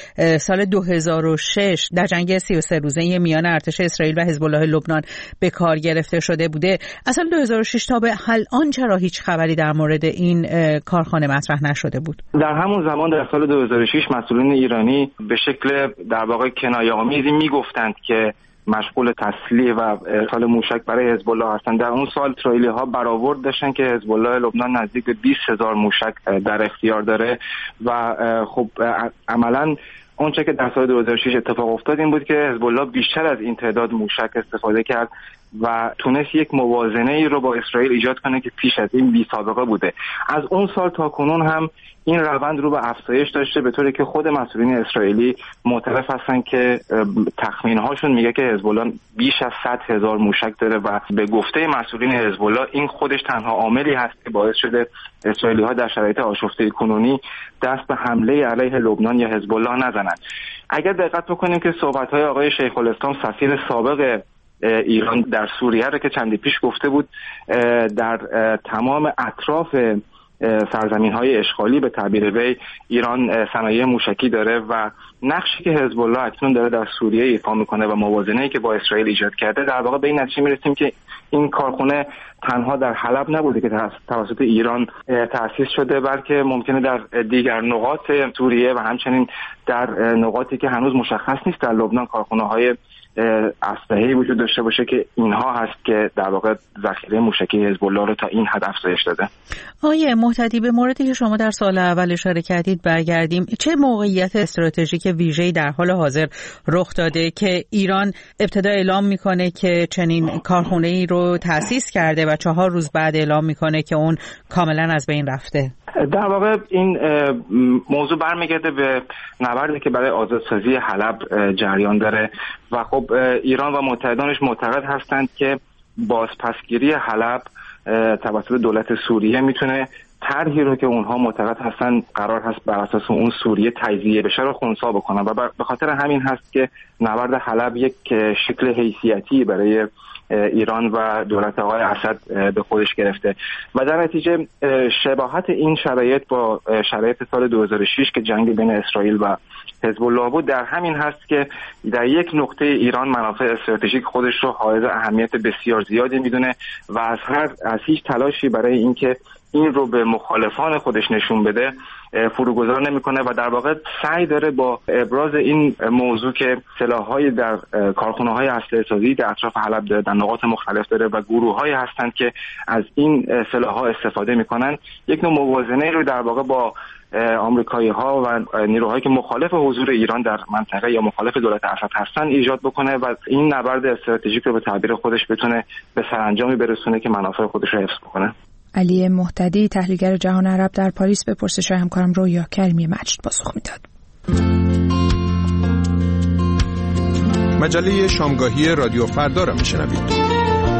سال دو هزار و شش در جنگ سی و سه روزه میان ارتش اسرائیل و حزب الله لبنان به کار گرفته شده بوده، اصلا دو هزار و شش تا به الان چرا هیچ خبری در مورد این کارخانه مطرح نشده بود؟ در همون زمان در سال دو هزار و شش مسئولین ایرانی به شکل در واقع کنایه‌آمیزی میگفتند که مشغول تسلیح و ارسال موشک برای حزب الله هستند. در اون سال اسرائیلی‌ها برآورد داشتن که حزب الله لبنان نزدیک به بیست هزار موشک در اختیار داره و خب عملاً اونچه که در سال دو هزار و شش اتفاق افتاد این بود که حزب الله بیشتر از این تعداد موشک استفاده کرد و تونست یک موازنه ای رو با اسرائیل ایجاد کنه که پیش از این بی سابقه بوده. از اون سال تا کنون هم این روند رو به افزایش داشته به طوری که خود مسئولین اسرائیلی معترف هستن که تخمین هاشون میگه که حزب الله بیش از صد هزار موشک داره و به گفته مسئولین حزب الله این خودش تنها عاملی هست که باعث شده اسرائیلی ها در شرایط آشفته کنونی دست به حمله علیه لبنان یا حزب الله نزنند. اگر دقت بکنیم که صحبت های آقای شیخ الاسلام سفیر سابق ایران در سوریه رو که چندی پیش گفته بود در تمام اطراف سرزمین های اشغالی به تعبیر وی ایران صنایع موشکی داره و نقشی که حزب الله اکنون داره در سوریه ایفا میکنه و موازنه‌ای که با اسرائیل ایجاد کرده، در واقع به این نتیجه میرسیم که این کارخونه تنها در حلب نبوده که توسط ایران تأسیس شده، بلکه ممکنه در دیگر نقاط سوریه و همچنین در نقاطی که هنوز مشخص نیست در لبنان کارخانه‌های اسلحه‌ای وجود داشته باشه که اینها هست که در واقع ذخیره موشکی حزب الله رو تا این حد افزایش داده. آیه محتدی، به موردی که شما در سال اول اشاره کردید برگردیم. چه موقعیت استراتژیک ویژه‌ای در حال حاضر رخ داده که ایران ابتدا اعلام میکنه که چنین کارخانه‌ای رو تأسیس کرده و چهار روز بعد اعلام میکنه که اون کاملا از بین رفته؟ در واقع این موضوع برمیگرده به نبردی که برای آزادسازی حلب جریان داره و خب ایران و متحدانش معتقد هستند که بازپسگیری حلب توسط دولت سوریه میتونه طرحی رو که اونها معتقد هستن قرار هست بر اساس اون سوریه تجزیه بشه رو خنثی بکنن و به خاطر همین هست که نبرد حلب یک شکل حیثیتی برای ایران و دولت آقای اسد به خودش گرفته و در نتیجه شباهت این شرایط با شرایط سال دو هزار و شش که جنگ بین اسرائیل و حزب الله بود در همین هست که در یک نقطه ایران منافع استراتژیک خودش رو حائز اهمیت بسیار زیادی میدونه و از هر از هیچ تلاشی برای اینکه این رو به مخالفان خودش نشون بده فروگذار نمیکنه و در واقع سعی داره با ابراز این موضوع که سلاح‌های در کارخانه‌های اسلحه‌سازی در اطراف حلب داره، در نقاط مختلف داره و گروه‌هایی هستند که از این سلاح‌ها استفاده میکنن، یک نوع موازنه رو در واقع با آمریکایی‌ها و نیروهایی که مخالف حضور ایران در منطقه یا مخالف دولت اسد هستن ایجاد بکنه و این نبرد استراتژیک رو به تعبیر خودش بتونه به سرانجامی برسونه که منافع خودش رو حفظ بکنه. علی محتدی، تحلیلگر جهان عرب، در پاریس به پرسش همکارم رویا کریمی مجد پاسخ میداد. مجله شامگاهی رادیو فردا را میشنوید.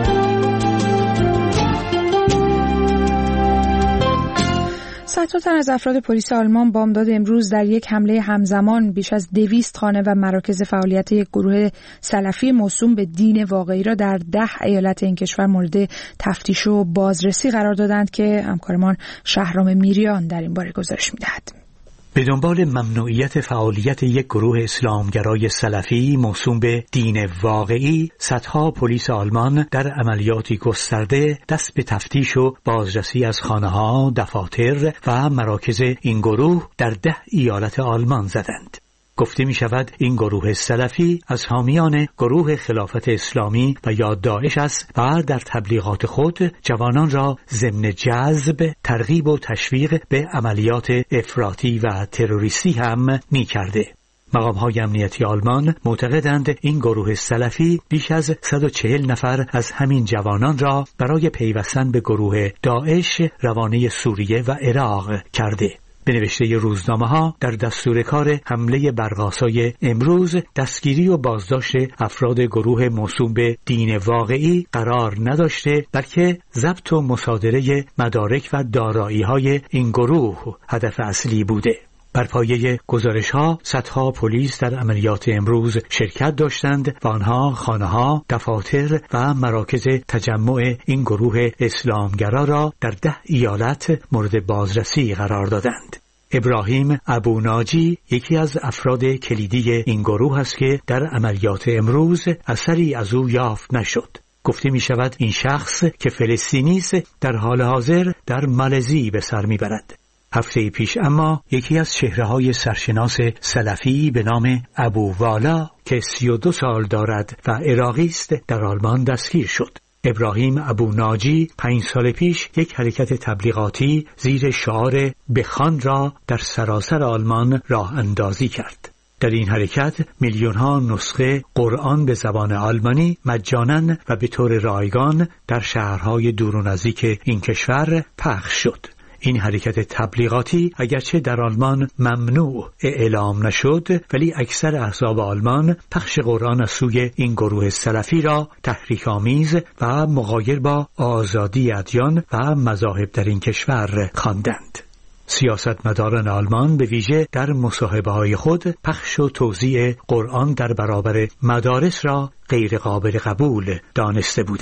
صدها تن از افراد پلیس آلمان بامداد امروز در یک حمله همزمان بیش از دویست خانه و مراکز فعالیت یک گروه سلفی موسوم به دین واقعی را در ده ایالت این کشور مورد تفتیش و بازرسی قرار دادند که همکارمان شهرام میریان در این باره گزارش می‌دهد. به دنبال ممنوعیت فعالیت یک گروه اسلامگرای سلفی موسوم به دین واقعی، صدها پلیس آلمان در عملیاتی گسترده دست به تفتیش و بازرسی از خانه‌ها، دفاتر و مراکز این گروه در ده ایالت آلمان زدند. گفته می شود این گروه سلفی از حامیان گروه خلافت اسلامی و یا داعش است و در تبلیغات خود جوانان را ضمن جذب، ترغیب و تشویق به عملیات افراطی و تروریستی هم می کرده. مقام‌های امنیتی آلمان معتقدند این گروه سلفی بیش از صد و چهل نفر از همین جوانان را برای پیوستن به گروه داعش روانه سوریه و عراق کرده. به نوشته روزنامه‌ها در دستور کار حمله برق‌آسای امروز دستگیری و بازداشت افراد گروه موسوم به دین واقعی قرار نداشته، بلکه ضبط و مصادره مدارک و دارایی‌های این گروه هدف اصلی بوده. بر پایه گزارش‌ها صدها پلیس در عملیات امروز شرکت داشتند و آنها خانه‌ها، دفاتر و مراکز تجمع این گروه اسلامگرا را در ده ایالت مورد بازرسی قرار دادند. ابراهیم ابوناجی یکی از افراد کلیدی این گروه است که در عملیات امروز اثری از او یافت نشد. گفته می شود این شخص که فلسطینی است در حال حاضر در مالزی به سر می برد. هفته پیش اما یکی از چهره‌های سرشناس سلفی به نام ابو والا که سی و دو سال دارد و عراقی است در آلمان دستگیر شد. ابراهیم ابو ناجی پنج سال پیش یک حرکت تبلیغاتی زیر شعار بخوان را در سراسر آلمان راه اندازی کرد. در این حرکت میلیون‌ها نسخه قرآن به زبان آلمانی مجاناً و به طور رایگان در شهرهای دور و نزدیک این کشور پخش شد. این حرکت تبلیغاتی اگرچه در آلمان ممنوع اعلام نشد، ولی اکثر احزاب آلمان پخش قرآن از سوی این گروه سلفی را تحریک‌آمیز و مغایر با آزادی ادیان و مذاهب در این کشور خواندند. سیاستمداران آلمان به ویژه در مصاحبه‌های خود پخش و توزیع قرآن در برابر مدارس را غیر قابل قبول دانسته بودند.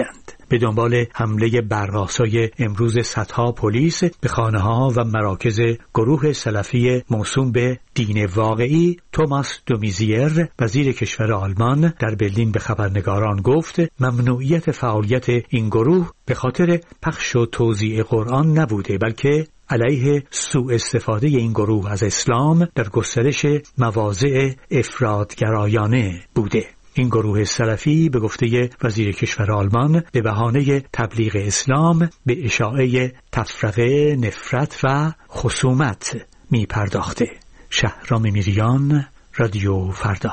به دنبال حمله برق‌آسای امروز صدها پلیس به خانه‌ها و مراکز گروه سلفی موسوم به دین واقعی، توماس دومیزیر وزیر کشور آلمان در برلین به خبرنگاران گفت ممنوعیت فعالیت این گروه به خاطر پخش و توزیع قرآن نبوده، بلکه علیه سوء استفاده این گروه از اسلام در گسترش مواضع افراط‌گرایانه بوده. این گروه سلفی به گفته وزیر کشور آلمان به بهانه تبلیغ اسلام به اشاعه تفرقه، نفرت و خصومت می پرداخته. شهرام میریان، رادیو فردا.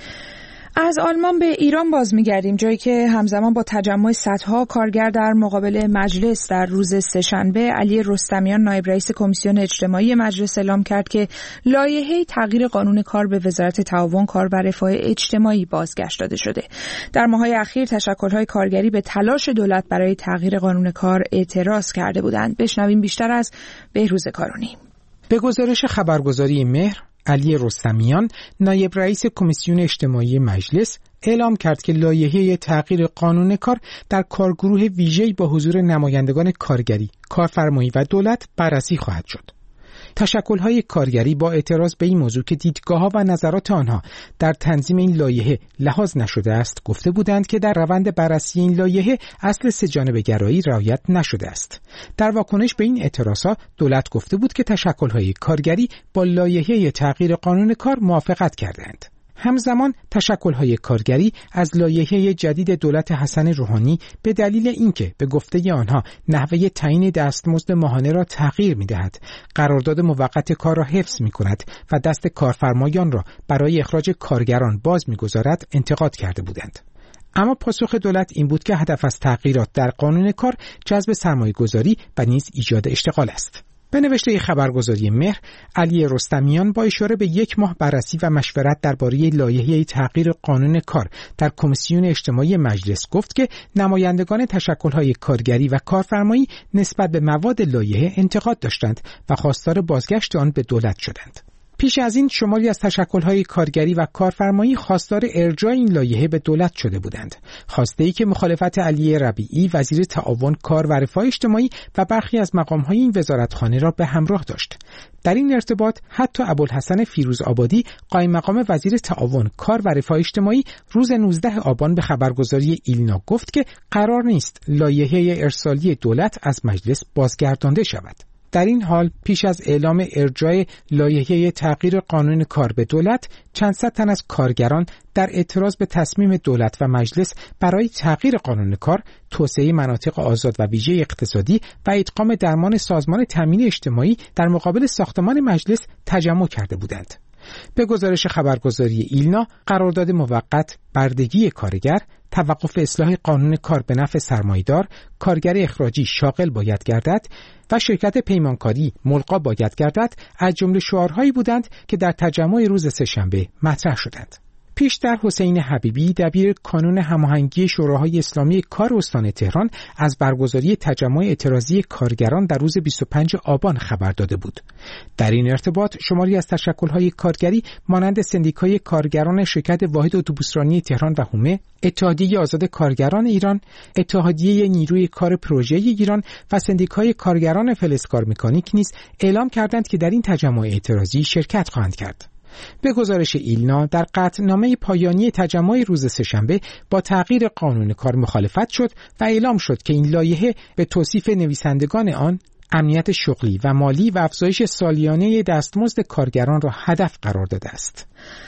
از آلمان به ایران باز می‌گردیم، جایی که همزمان با تجمع صدها کارگر در مقابل مجلس در روز سه‌شنبه، علی رستمیان نایب رئیس کمیسیون اجتماعی مجلس اعلام کرد که لایحه تغییر قانون کار به وزارت تعاون، کار و رفاه اجتماعی بازگشت داده شده. در ماه‌های اخیر تشکل‌های کارگری به تلاش دولت برای تغییر قانون کار اعتراض کرده بودند. بشنویم بیشتر از بهروز کارونی. به گزارش خبرگزاری مهر، علی رستمیان نایب رئیس کمیسیون اجتماعی مجلس اعلام کرد که لایحه تغییر قانون کار در کارگروه ویژه‌ای با حضور نمایندگان کارگری، کارفرمایی و دولت بررسی خواهد شد. تشکل‌های کارگری با اعتراض به این موضوع که دیدگاه‌ها و نظرات آنها در تنظیم این لایحه لحاظ نشده است، گفته بودند که در روند بررسی این لایحه اصل سه‌جانبه‌گرایی رعایت نشده است. در واکنش به این اعتراضات، دولت گفته بود که تشکل‌های کارگری با لایحه تغییر قانون کار موافقت کردند. همزمان تشکل‌های کارگری از لایحه جدید دولت حسن روحانی به دلیل اینکه به گفته آنها نحوه تعیین دستمزد ماهانه را تغییر می‌دهد، قرارداد موقت کار را حفظ می‌کند و دست کارفرمایان را برای اخراج کارگران باز می‌گذارد، انتقاد کرده بودند. اما پاسخ دولت این بود که هدف از تغییرات در قانون کار جذب سرمایه‌گذاری و نیز ایجاد اشتغال است. به نوشته خبرگزاری مهر، علی رستمیان با اشاره به یک ماه بررسی و مشورت درباره لایحه تغییر قانون کار در کمیسیون اجتماعی مجلس گفت که نمایندگان تشکل‌های کارگری و کارفرمایی نسبت به مواد لایحه انتقاد داشتند و خواستار بازگشت آن به دولت شدند. پیش از این شماری از تشکل‌های کارگری و کارفرمایی خواستار ارجاع این لایحه به دولت شده بودند. خواسته‌ای که مخالفت علی ربیعی وزیر تعاون، کار و رفاه اجتماعی و برخی از مقام‌های این وزارتخانه را به همراه داشت. در این ارتباط حتی ابوالحسن فیروزآبادی، قائم مقام وزیر تعاون، کار و رفاه اجتماعی، روز نوزدهم آبان به خبرگزاری ایلنا گفت که قرار نیست لایحه ارسالی دولت از مجلس بازگردانده شود. در این حال پیش از اعلام ارجاع لایحه تغییر قانون کار به دولت، چند صد تن از کارگران در اعتراض به تصمیم دولت و مجلس برای تغییر قانون کار، توسعه مناطق آزاد و ویژه اقتصادی و ادغام درمان سازمان تامین اجتماعی در مقابل ساختمان مجلس تجمع کرده بودند. به گزارش خبرگزاری ایلنا، قرارداد موقت، بردگی کارگر، توقف اصلاح قانون کار به نفع سرمایه‌دار، کارگر اخراجی شاغل باید گردد و شرکت پیمانکاری ملغا باید گردد از جمله شعارهایی بودند که در تجمع روز سه‌شنبه مطرح شدند. پیشتر حسین حبیبی، دبیر کانون هماهنگی شوراهای اسلامی کار استان تهران، از برگزاری تجمع اعتراضی کارگران در روز بیست و پنجم آبان خبر داده بود. در این ارتباط شماری از تشکل‌های کارگری مانند سندیکای کارگران شرکت واحد اتوبوسرانی تهران و هومه، اتحادیه آزاد کارگران ایران، اتحادیه نیروی کار پروژه ایران و سندیکای کارگران فلزکار مکانیک نیز اعلام کردند که در این تجمع اعتراضی شرکت خواهند کرد. به گزارش ایلنا، در قطعنامه پایانی تجمع روز سه‌شنبه با تغییر قانون کار مخالفت شد و اعلام شد که این لایحه به توصیف نویسندگان آن امنیت شغلی و مالی و افزایش سالیانه دستمزد کارگران را هدف قرار داده است.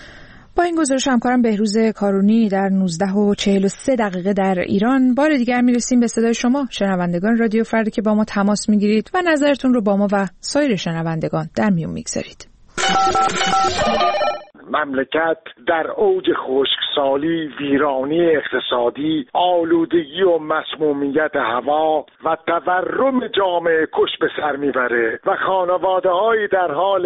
با این گزارش همکارم بهروز کارونی در نوزده و چهل و سه دقیقه در ایران. بار دیگر میرسیم به صدای شما شنوندگان رادیو فردا که با ما تماس میگیرید و نظرتون رو با ما و سایر شنوندگان در میون میگذارید. مملکت در اوج خشکسالی، ویرانی اقتصادی، آلودگی و مسمومیت هوا و تورم جامعه کش به سر میبره و خانواده‌هایی در حال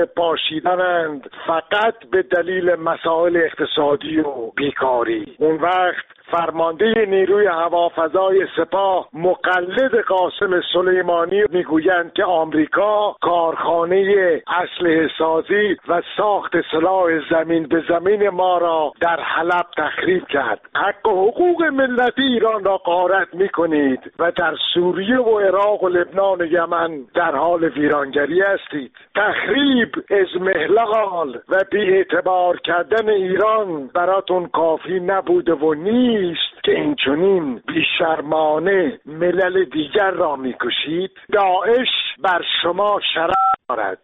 پاشیدنند فقط به دلیل مسائل اقتصادی و بیکاری. اون وقت فرمانده نیروی هوافضای سپاه مقلد قاسم سلیمانی میگویند که آمریکا کارخانه اسلحه سازی و ساخت سلاح زمین به زمین ما را در حلب تخریب کرد. حق و حقوق ملت ایران را غارت میکنید و در سوریه و عراق و لبنان و یمن در حال ویرانگری هستید. تخریب ازمهلال و بی‌اعتبار کردن ایران براتون کافی نبوده و نیست که اینچنین بیشرمانه ملل دیگر را میکشید. داعش بر شما شرف دارد.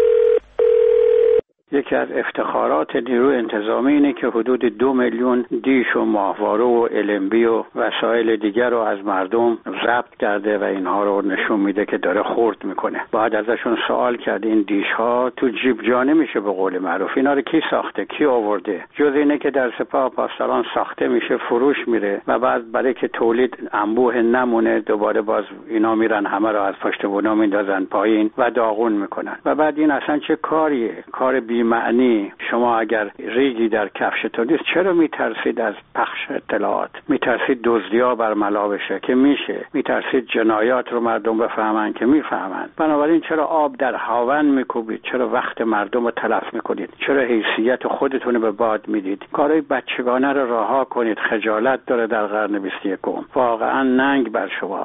یکی از افتخارات نیروی انتظامی اینه که حدود دو میلیون دیش و ماهواره و المبی و وسایل دیگر رو از مردم ضبط کرده و اینها رو نشون میده که داره خرد میکنه. بعد ازشون سوال کرد این دیش ها تو جیب جا نمیشه به قول معروف، اینا رو کی ساخته، کی آورده؟ جز اینه که در سپاه پاسداران ساخته میشه، فروش میره و بعد برای که تولید انبوه نمونه دوباره باز اینا میرن همه رو از پشت بونا میندازن پایین و داغون میکنن. و بعد این اصلا چه کاریه؟ کار بی معنی. شما اگر ریگی در کفشتون نیست چرا میترسید از پخش اطلاعات؟ میترسید دزدی‌ها برملا بشه که میشه، میترسید جنایات رو مردم بفهمن که میفهمن. بنابراین چرا آب در هاون میکوبید؟ چرا وقت مردم رو تلف میکنید؟ چرا حیثیت خودتون رو به باد میدید؟ کارهای بچگانه رو رها کنید. خجالت داره در قرن بیست و یکم. واقعا ننگ بر شما.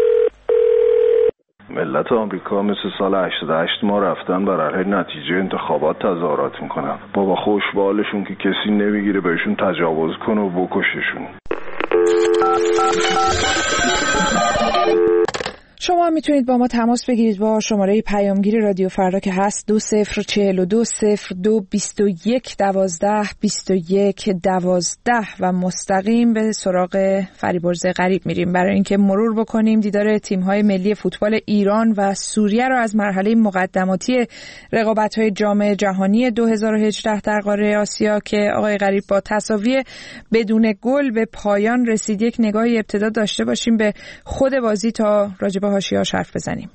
ملت آمریکا مثل سال هشتاد و هشت ما رفتن بر علیه نتیجه انتخابات تظاهرات میکنن. بابا خوش به حالشون که کسی نمیگیره بهشون تجاوز کنه و بکششون. شما میتونید با ما تماس بگیرید با شماره پیامگیر رادیو فردا که هست دو صفر چهل و دو صفر دو بیست و یک دوازده بیست و یک دوازده و مستقیم به سراغ فریبرز غریب میریم برای اینکه مرور بکنیم دیدار تیم‌های ملی فوتبال ایران و سوریه را از مرحله مقدماتی رقابت‌های جام جهانی دو هزار و هجده در قاره آسیا که آقای غریب با تساوی بدون گل به پایان رسید یک نگاهی ابتدا داشته باشیم به خود بازی تا راجع به حاشیه‌اش حرف بزنیم.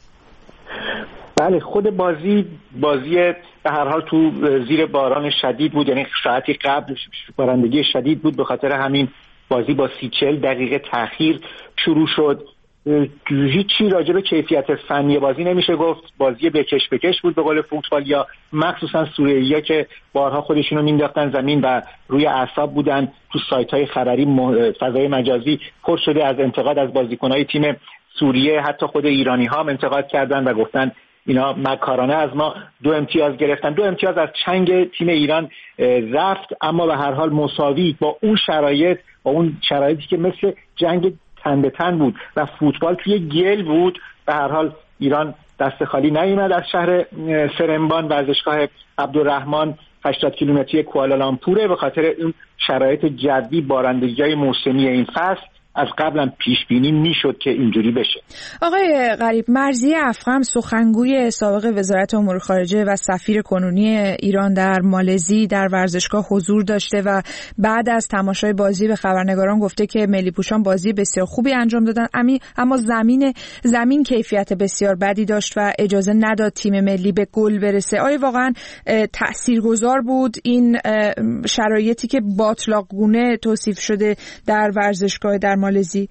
بله، خود بازی بازی به هر حال تو زیر باران شدید بود، یعنی ساعتی قبل بارندگی شدید بود، به خاطر همین بازی با سی چهل دقیقه تأخیر شروع شد. هیچی راجع به کیفیت فنی بازی نمیشه گفت. بازی بکش بکش بود به قول فوتبال، یا مخصوصا سوریه‌ای‌ها که بارها خودشونو مینداختن زمین و روی اعصاب بودن. تو سایت‌های خبری فضای مجازی پر شده از انتقاد از بازیکن‌های تیم سوریه. حتی خود ایرانی‌ها هم انتقاد کردن و گفتن اینا مکارانه از ما دو امتیاز گرفتن. دو امتیاز از چنگ تیم ایران رفت، اما به هر حال مساوی با اون شرایط، با اون شرایطی که مثل جنگ تن به تن بود و فوتبال توی گل بود، به هر حال ایران دست خالی نیامد از شهر سرنبان. ورزشگاه عبدالرحمن هشتاد کیلومتری کوالالامپور به خاطر اون شرایط جوی بارندگی‌های موسمی این فصل از قبلا پیش بینی میشد که اینجوری بشه. آقای غریب، مرضیه افخم سخنگوی سابق وزارت امور خارجه و سفیر کنونی ایران در مالزی در ورزشگاه حضور داشته و بعد از تماشای بازی به خبرنگاران گفته که ملی پوشان بازی بسیار خوبی انجام دادن، اما زمین زمین کیفیت بسیار بدی داشت و اجازه نداد تیم ملی به گل برسه. آیا واقعا تاثیرگذار بود این شرایطی که باطلاق‌گونه توصیف شده در ورزشگاه در مالزی؟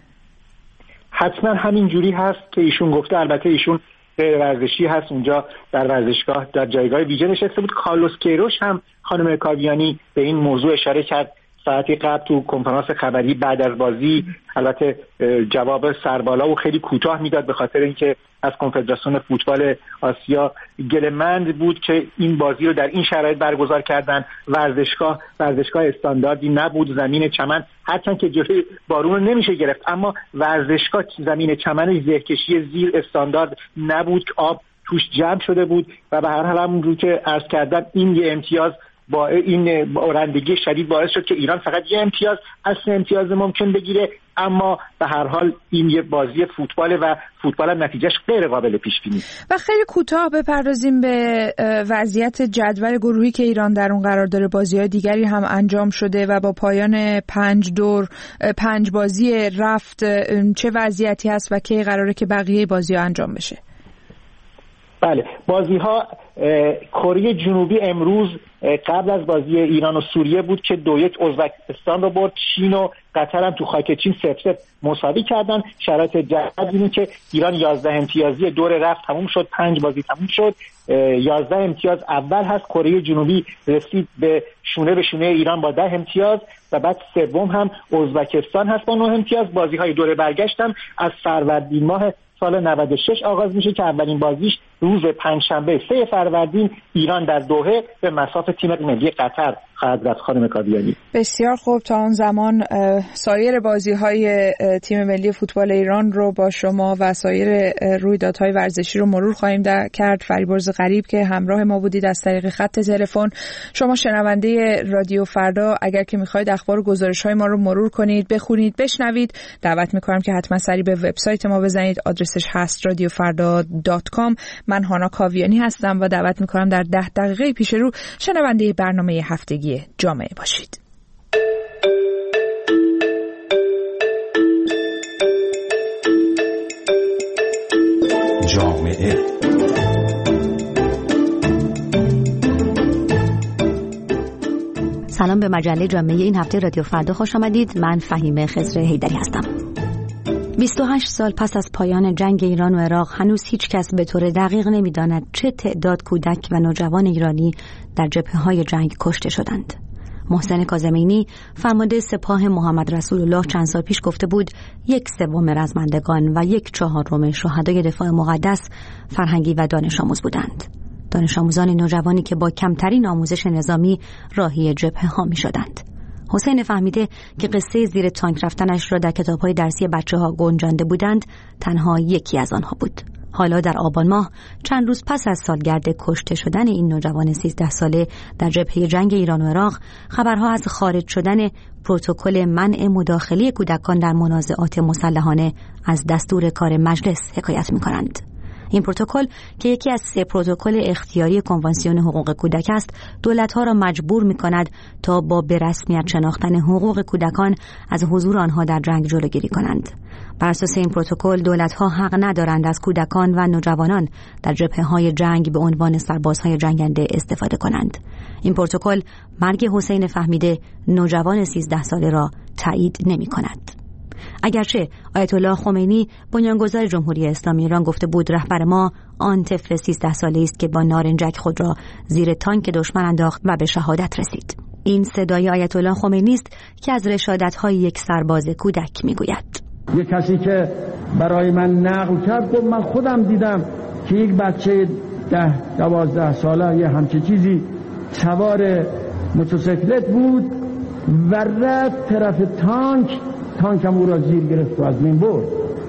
حتما همین جوری هست که ایشون گفته. البته ایشون غیر ورزشی هست، اونجا در ورزشگاه در جایگاه ویژه نشسته بود. کارلوس کیروش هم خانم کاویانی به این موضوع اشاره کرد ساعتی قبل تو کنفرانس خبری بعد از بازی. البته جواب سربالا و خیلی کوتاه میداد به خاطر اینکه از کنفدراسیون فوتبال آسیا گله‌مند بود که این بازی رو در این شرایط برگزار کردن. ورزشگاه ورزشگاه استانداردی نبود، زمین چمن هرچند که جلوی بارون رو نمیشه گرفت، اما ورزشگاه زمین چمن زهکشی زیر استاندارد نبود که آب توش جمع شده بود و به هر حال همونجوری که عرض کردم این یه امتیاز با این بارندگی شدید باعث شد که ایران فقط یه امتیاز از سه امتیاز ممکن بگیره، اما به هر حال این یه بازی فوتبال و فوتبال هم نتیجهش غیر قابل پیش بینی. و خیلی کوتاه بپردازیم به وضعیت جدول گروهی که ایران در اون قرار داره. بازی‌های دیگری هم انجام شده و با پایان پنج دور پنج بازی رفت چه وضعیتی هست و کی قراره که بقیه بازی‌ها انجام بشه؟ بله، بازی‌ها کره جنوبی امروز قبل از بازی ایران و سوریه بود که دو یک ازبکستان رو برد. چین و قطر هم تو خاک چین صفر صفر مساوی کردن. شرایط جدید اینه که ایران یازده امتیازی دور رفت تموم شد، پنج بازی تموم شد، یازده امتیاز اول هست. کره جنوبی رسید به شونه به شونه ایران با ده امتیاز و بعد سوم هم ازبکستان هست با نه امتیاز. بازی‌های دوره برگشت هم از فروردین ماه سال نود و شش آغاز میشه که اولین بازیش روز پنجشنبه سه فروردین ایران در دوحه به مصاف تیم ملی قطر خواهد رفت. خانم کاویانی بسیار خوب، تا اون زمان سایر بازی‌های تیم ملی فوتبال ایران رو با شما و سایر رویدادهای ورزشی رو مرور خواهیم کرد. فریبرز غریب که همراه ما بودید از طریق خط تلفن. شما شنونده رادیو فردا اگر که می‌خواید اخبار و گزارش‌های ما رو مرور کنید، بخونید، بشنوید، دعوت می‌کنم که حتما سری به وبسایت ما بزنید. آدرسش هست رادیو فردا دات کام. من هانا کاویانی هستم و دعوت می‌کنم در ده دقیقه پیش رو شنونده برنامه هفتگی جامعه باشید. جامعه سلام، به مجله جامعه این هفته رادیو فردا خوش آمدید. من فهیمه خضر حیدری هستم. بیست و هشت سال پس از پایان جنگ ایران و عراق هنوز هیچ کس به طور دقیق نمی‌داند چه تعداد کودک و نوجوان ایرانی در جبهه‌های جنگ کشته شدند. محسن کاظمینی فرمانده سپاه محمد رسول الله چند سال پیش گفته بود یک سوم رزمندگان و یک چهارم شهدای دفاع مقدس فرهنگی و دانش آموز بودند. دانش آموزان نوجوانی که با کمترین آموزش نظامی راهی جبهه‌ها می‌شدند. حسین فهمیده که قصه زیر تانک رفتنش را در کتاب‌های درسی بچه‌ها گنجانده بودند تنها یکی از آنها بود. حالا در آبان ماه چند روز پس از سالگرد کشته شدن این نوجوان سیزده ساله در جبهه جنگ ایران و عراق، خبرها از خارج شدن پروتکل منع مداخله کودکان در منازعات مسلحانه از دستور کار مجلس حکایت می‌کنند. این پروتکل که یکی از سه پروتکل اختیاری کنوانسیون حقوق کودک است، دولت‌ها را مجبور می‌کند تا با به رسمیت شناختن حقوق کودکان از حضور آنها در جنگ جلوگیری کنند. بر اساس این پروتکل دولت‌ها حق ندارند از کودکان و نوجوانان در جبهه‌های جنگ به عنوان سربازهای جنگنده استفاده کنند. این پروتکل مرگ حسین فهمیده نوجوان سیزده ساله را تایید نمی‌کند. اگرچه آیت الله خمینی بنیانگذار جمهوری اسلامی ایران گفته بود رهبر ما آن طفل سیزده ساله است که با نارنجک خود را زیر تانک دشمن انداخت و به شهادت رسید. این صدای آیت الله خمینی است که از رشادت‌های یک سرباز کودک میگوید. یک کسی که برای من نقل کرد گفت من خودم دیدم که یک بچه ده دوازده ساله یه همچه چیزی سوار موتورسیکلت بود و رفت طرف تانک، تانکم او را زیر گرفت و از بین برد.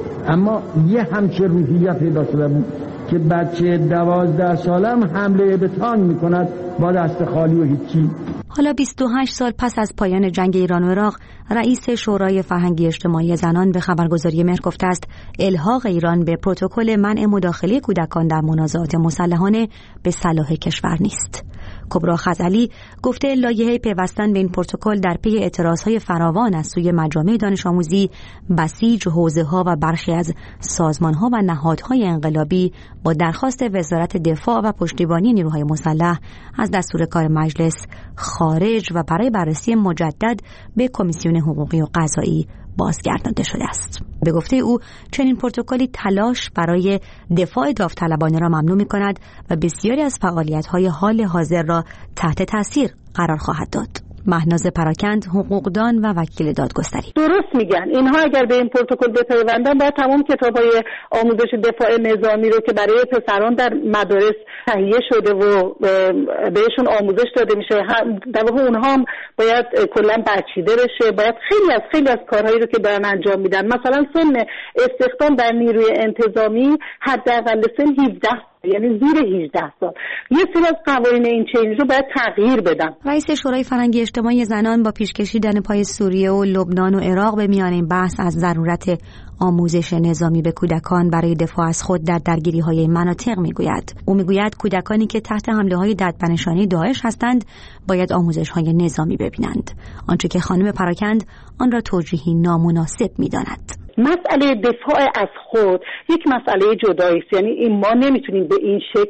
اما یه همچه روحیت پیدا شده بود که بچه دوازده سالم حمله به تانک میکند با دست خالی و هیچی. حالا بیست و هشت سال پس از پایان جنگ ایران و عراق، رئیس شورای فرهنگی اجتماعی زنان به خبرگزاری مهر گفته است الحاق ایران به پروتکل منع مداخله کودکان در منازعات مسلحانه به صلاح کشور نیست. کبرا خزعلی گفته لایحه پیوستن به این پروتکل در پی اعتراضهای فراوان از سوی مجامع دانش آموزی، بسیج حوزه‌ها و برخی از سازمان‌ها و نهادهای انقلابی با درخواست وزارت دفاع و پشتیبانی نیروهای مسلح از دستور کار مجلس خارج و برای بررسی مجدد به کمیسیون حقوقی و قضایی بازگردانده شده است. به گفته او چنین پروتکلی تلاش برای دفاع داوطلبانه را ممنوع می‌کند و بسیاری از فعالیت‌های حال حاضر را تحت تاثیر قرار خواهد داد. مهناز پراکند، حقوقدان و وکیل دادگستری: درست میگن اینها اگر به این پروتکل بپیوندن باید تمام کتاب‌های آموزش دفاع نظامی رو که برای پسران در مدارس تهیه شده و بهشون آموزش داده میشه در واقع اونها هم باید کلا بچیده بشه. باید خیلی از خیلی از کارهایی رو که دارن انجام میدن، مثلا سن استخدام در نیروی انتظامی حداقل سن هفده یعنی زیر هجده سال. یه سری از قوانین این چنین رو باید تغییر بدن. رئیس شورای فرهنگی اجتماعی زنان با پیش کشیدن پای سوریه و لبنان و عراق به میان این بحث از ضرورت آموزش نظامی به کودکان برای دفاع از خود در درگیری‌های این مناطق میگوید. او میگوید کودکانی که تحت حمله‌های ددبنشانی داعش هستند باید آموزش‌های نظامی ببینند. آنچه که خانم پراکند آن را توجیهی نامناسب می‌داند. مسئله دفاع از خود یک مسئله جدایی است، یعنی این ما نمیتونیم به این شکل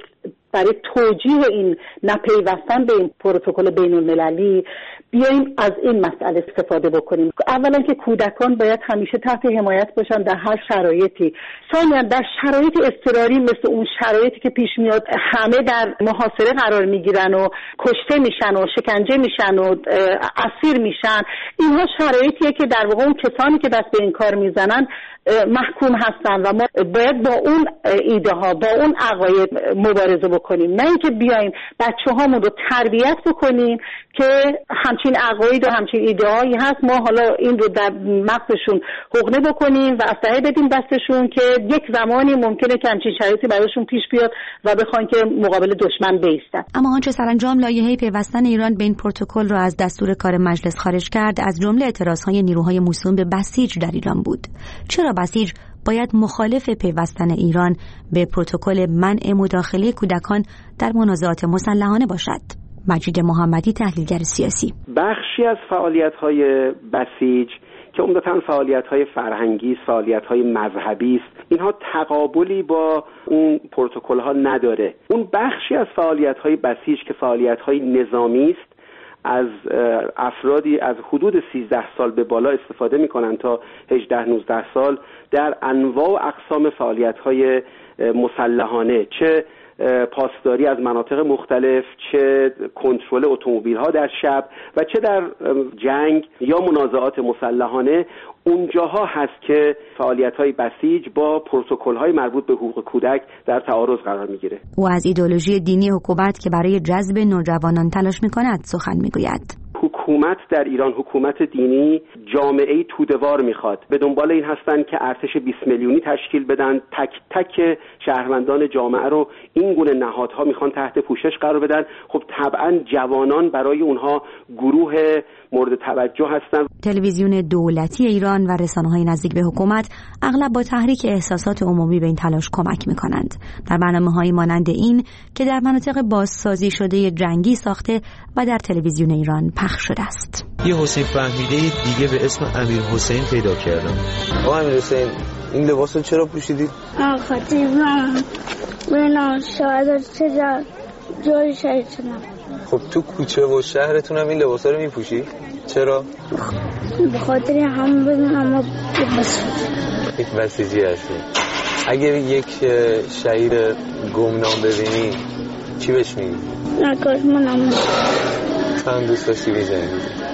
برای توجیه این نپیوستن به این پروتکل بین‌المللی بیاییم از این مسئله استفاده بکنیم. اولا که کودکان باید همیشه تحت حمایت باشن در هر شرایطی. ثانیا در شرایط اضطراری مثل اون شرایطی که پیش میاد همه در محاصره قرار میگیرن و کشته میشن و شکنجه میشن و اسیر میشن، اینها شرایطیه که در واقع اون کسانی که دست به این کار میزنن محکوم هستن و ما باید با اون ایده ها با اون عقاید مبارزه بکنیم، نه اینکه بیایم بچه هامون رو تربیت بکنیم که همچین عقاید و همچین ایده هایی هست، ما حالا این رو در مغزشون حقنه بکنیم و اسلحه بدیم دستشون که یک زمانی ممکنه که همچین شرایطی براشون پیش بیاد و بخوان که مقابل دشمن بایستن. اما آنچه سرانجام لایحه پیوستن ایران به این پروتکل را از دستور کار مجلس خارج کرد، از جمله اعتراضهای نیروهای موسوم به بسیج در ایران بود. چرا بسیج باید مخالف پیوستن ایران به پروتکل منع مداخله کودکان در منازعات مسلحانه باشد؟ مجید محمدی، تحلیلگر سیاسی: بخشی از فعالیت‌های بسیج که عمدتاً فعالیت‌های فرهنگی، فعالیت‌های مذهبی است، اینها تقابلی با اون پروتکل‌ها نداره. اون بخشی از فعالیت‌های بسیج که فعالیت‌های نظامی است، از افرادی از حدود سیزده سال به بالا استفاده می‌کنند تا هجده نوزده سال در انواع و اقسام فعالیت‌های مسلحانه، چه پاسداری از مناطق مختلف، چه کنترل اتومبیل‌ها در شب و چه در جنگ یا منازعات مسلحانه. اونجاها هست که فعالیت‌های بسیج با پروتکل‌های مربوط به حقوق کودک در تعارض قرار می‌گیره. او از ایدئولوژی دینی حکومت که برای جذب نوجوانان تلاش می‌کند سخن می‌گوید. حکومت در ایران، حکومت دینی، جامعه‌ای توده‌وار میخواد. به دنبال این هستن که ارتش بیست میلیونی تشکیل بدن، تک تک شهروندان جامعه رو این گونه نهادها میخوان تحت پوشش قرار بدن. خب طبعا جوانان برای اونها گروه مورد توجه هستن. تلویزیون دولتی ایران و رسانه‌های نزدیک به حکومت اغلب با تحریک احساسات عمومی به این تلاش کمک میکنند. در برنامه‌های مانند این که در مناطق بازسازی شده جنگی ساخته و در تلویزیون ایران پخش شده است. یه حسین فهمیده دیگه به اسم امیر حسین پیدا کردم. آقا امیر حسین، این لباس رو چرا پوشیدید؟ خاطر من من شاید چرا جای شهید شدم. خب تو کوچه و شهرتون هم این لباسا رو میپوشی؟ چرا؟ به خاطر هم بدونم ما بسیجی. یک بسیجی هستی. اگه یک شهید گمنام ببینی چی بهش میگی؟ نکاش منم تو هم دوست داشتی بجنگی؟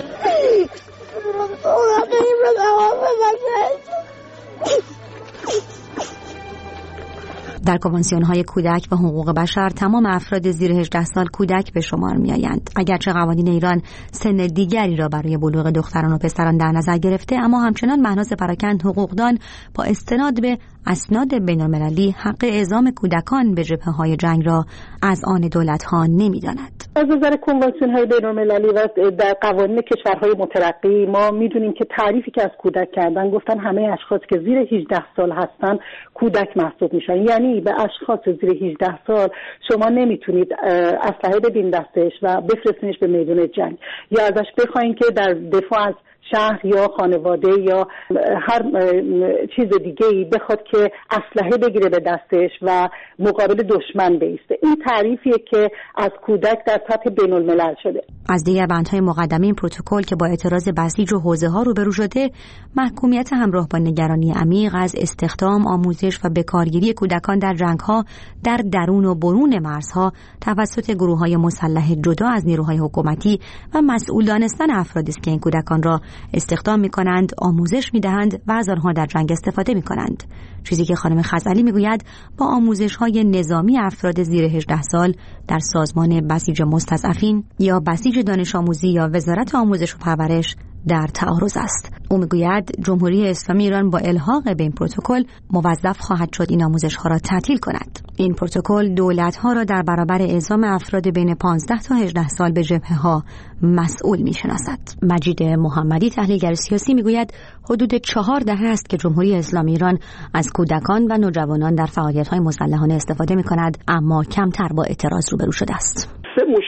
در کنوانسیون‌های کودک و حقوق بشر تمام افراد زیر هجده سال کودک به شمار می‌آیند. اگرچه قوانین ایران سن دیگری را برای بلوغ دختران و پسران در نظر گرفته، اما همچنان مهناز پراکند حقوقدان با استناد به اسناد بین‌المللی حق اعزام کودکان به جبهه‌های جنگ را از آن دولت‌ها نمی‌داند. از نظر کنوانسیون‌های بین‌المللی و در قوانین کشورهای مترقی ما می‌دونیم که تعریفی که از کودک کردن گفتن همه اشخاص که زیر هجده سال هستن کودک محسوب میشن، یعنی به اشخاص زیر هجده سال شما نمیتونید اسلحه بدین دستش و بفرستینش به میدان جنگ یا ازش بخواین که در دفاع از شهر یا خانواده یا هر چیز دیگه‌ای بخواد که اسلحه بگیره به دستش و مقابل دشمن بایسته. این تعریفیه که از کودک در سطح بین‌الملل شده. از دیگر بندهای مقدمه این پروتکل که با اعتراض بسیج و حوزه‌ها روبرو شده، محکومیت همراه با نگرانی عمیق از استخدام، آموزش و بکارگیری کودکان در جنگ‌ها در درون و برون مرزها توسط گروه‌های مسلح جدا از نیروهای حکومتی و مسئول دانستن افرادی است که این کودکان را استخدام می‌کنند، آموزش می‌دهند و از آنها در جنگ استفاده می‌کنند. چیزی که خانم خزعلی می‌گوید با آموزش‌های نظامی افراد زیر هجده سال در سازمان بسیج مستضعفین یا بسیج دانش آموزی یا وزارت آموزش و پرورش در تعارض است. او میگوید جمهوری اسلامی ایران با الحاق به این پروتکل موظف خواهد شد این آموزش‌ها را تعطیل کند. این پروتکل دولت‌ها را در برابر اعزام افراد بین پانزده تا هجده سال به جبهه‌ها مسئول می‌شناسد. مجید محمدی، تحلیلگر سیاسی، میگوید حدود چهار دهه است که جمهوری اسلامی ایران از کودکان و نوجوانان در فعالیت‌های مسلحانه استفاده می‌کند، اما کمتر با اعتراض روبرو شده است. سه مشت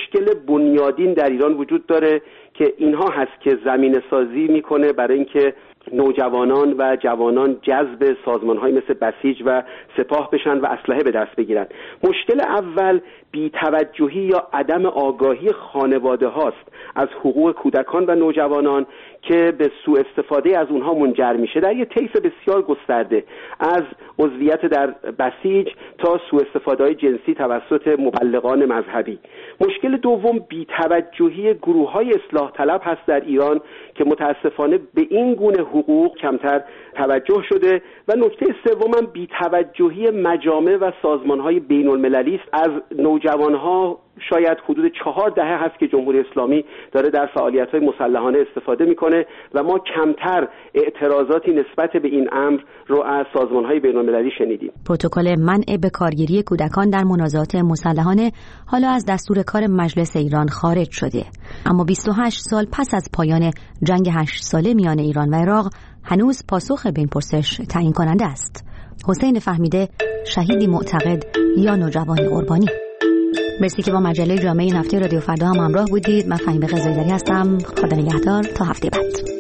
مشکل بنیادین در ایران وجود داره که اینها هست که زمینه سازی میکنه برای اینکه نوجوانان و جوانان جذب سازمان‌های مثل بسیج و سپاه بشن و اسلحه به دست بگیرن. مشکل اول بی‌توجهی یا عدم آگاهی خانواده هاست از حقوق کودکان و نوجوانان که به سوء استفاده از اونها منجر میشه در یه طیف بسیار گسترده، از عضویت در بسیج تا سوء استفاده‌های جنسی توسط مبلغان مذهبی. مشکل دوم بی‌توجهی گروه‌های اصلاح طلب هست در ایران که متاسفانه به این گونه حقوق کمتر توجه شده و نکته سوم بی‌توجهی مجامع و سازمان‌های بین‌المللی است. از نوجوان‌ها شاید حدود چهار دهه هست که جمهوری اسلامی داره در فعالیت‌های مسلحانه استفاده میکنه و ما کمتر اعتراضاتی نسبت به این امر رو از سازمان‌های بین‌المللی شنیدیم. پروتکل منع به کارگیری کودکان در منازعات مسلحانه حالا از دستور کار مجلس ایران خارج شده، اما بیست و هشت سال پس از پایان جنگ هشت ساله میان ایران و عراق هنوز پاسخ به این پرسش تعیین کننده است. حسین فهمیده، شهیدی معتقد یا نوجوانی قربانی؟ مرسی که با مجله جامعه این هفته رادیو فردا هم همراه بودید. من فهیمه قزایدری هستم. خدا نگهدار تا هفته بعد.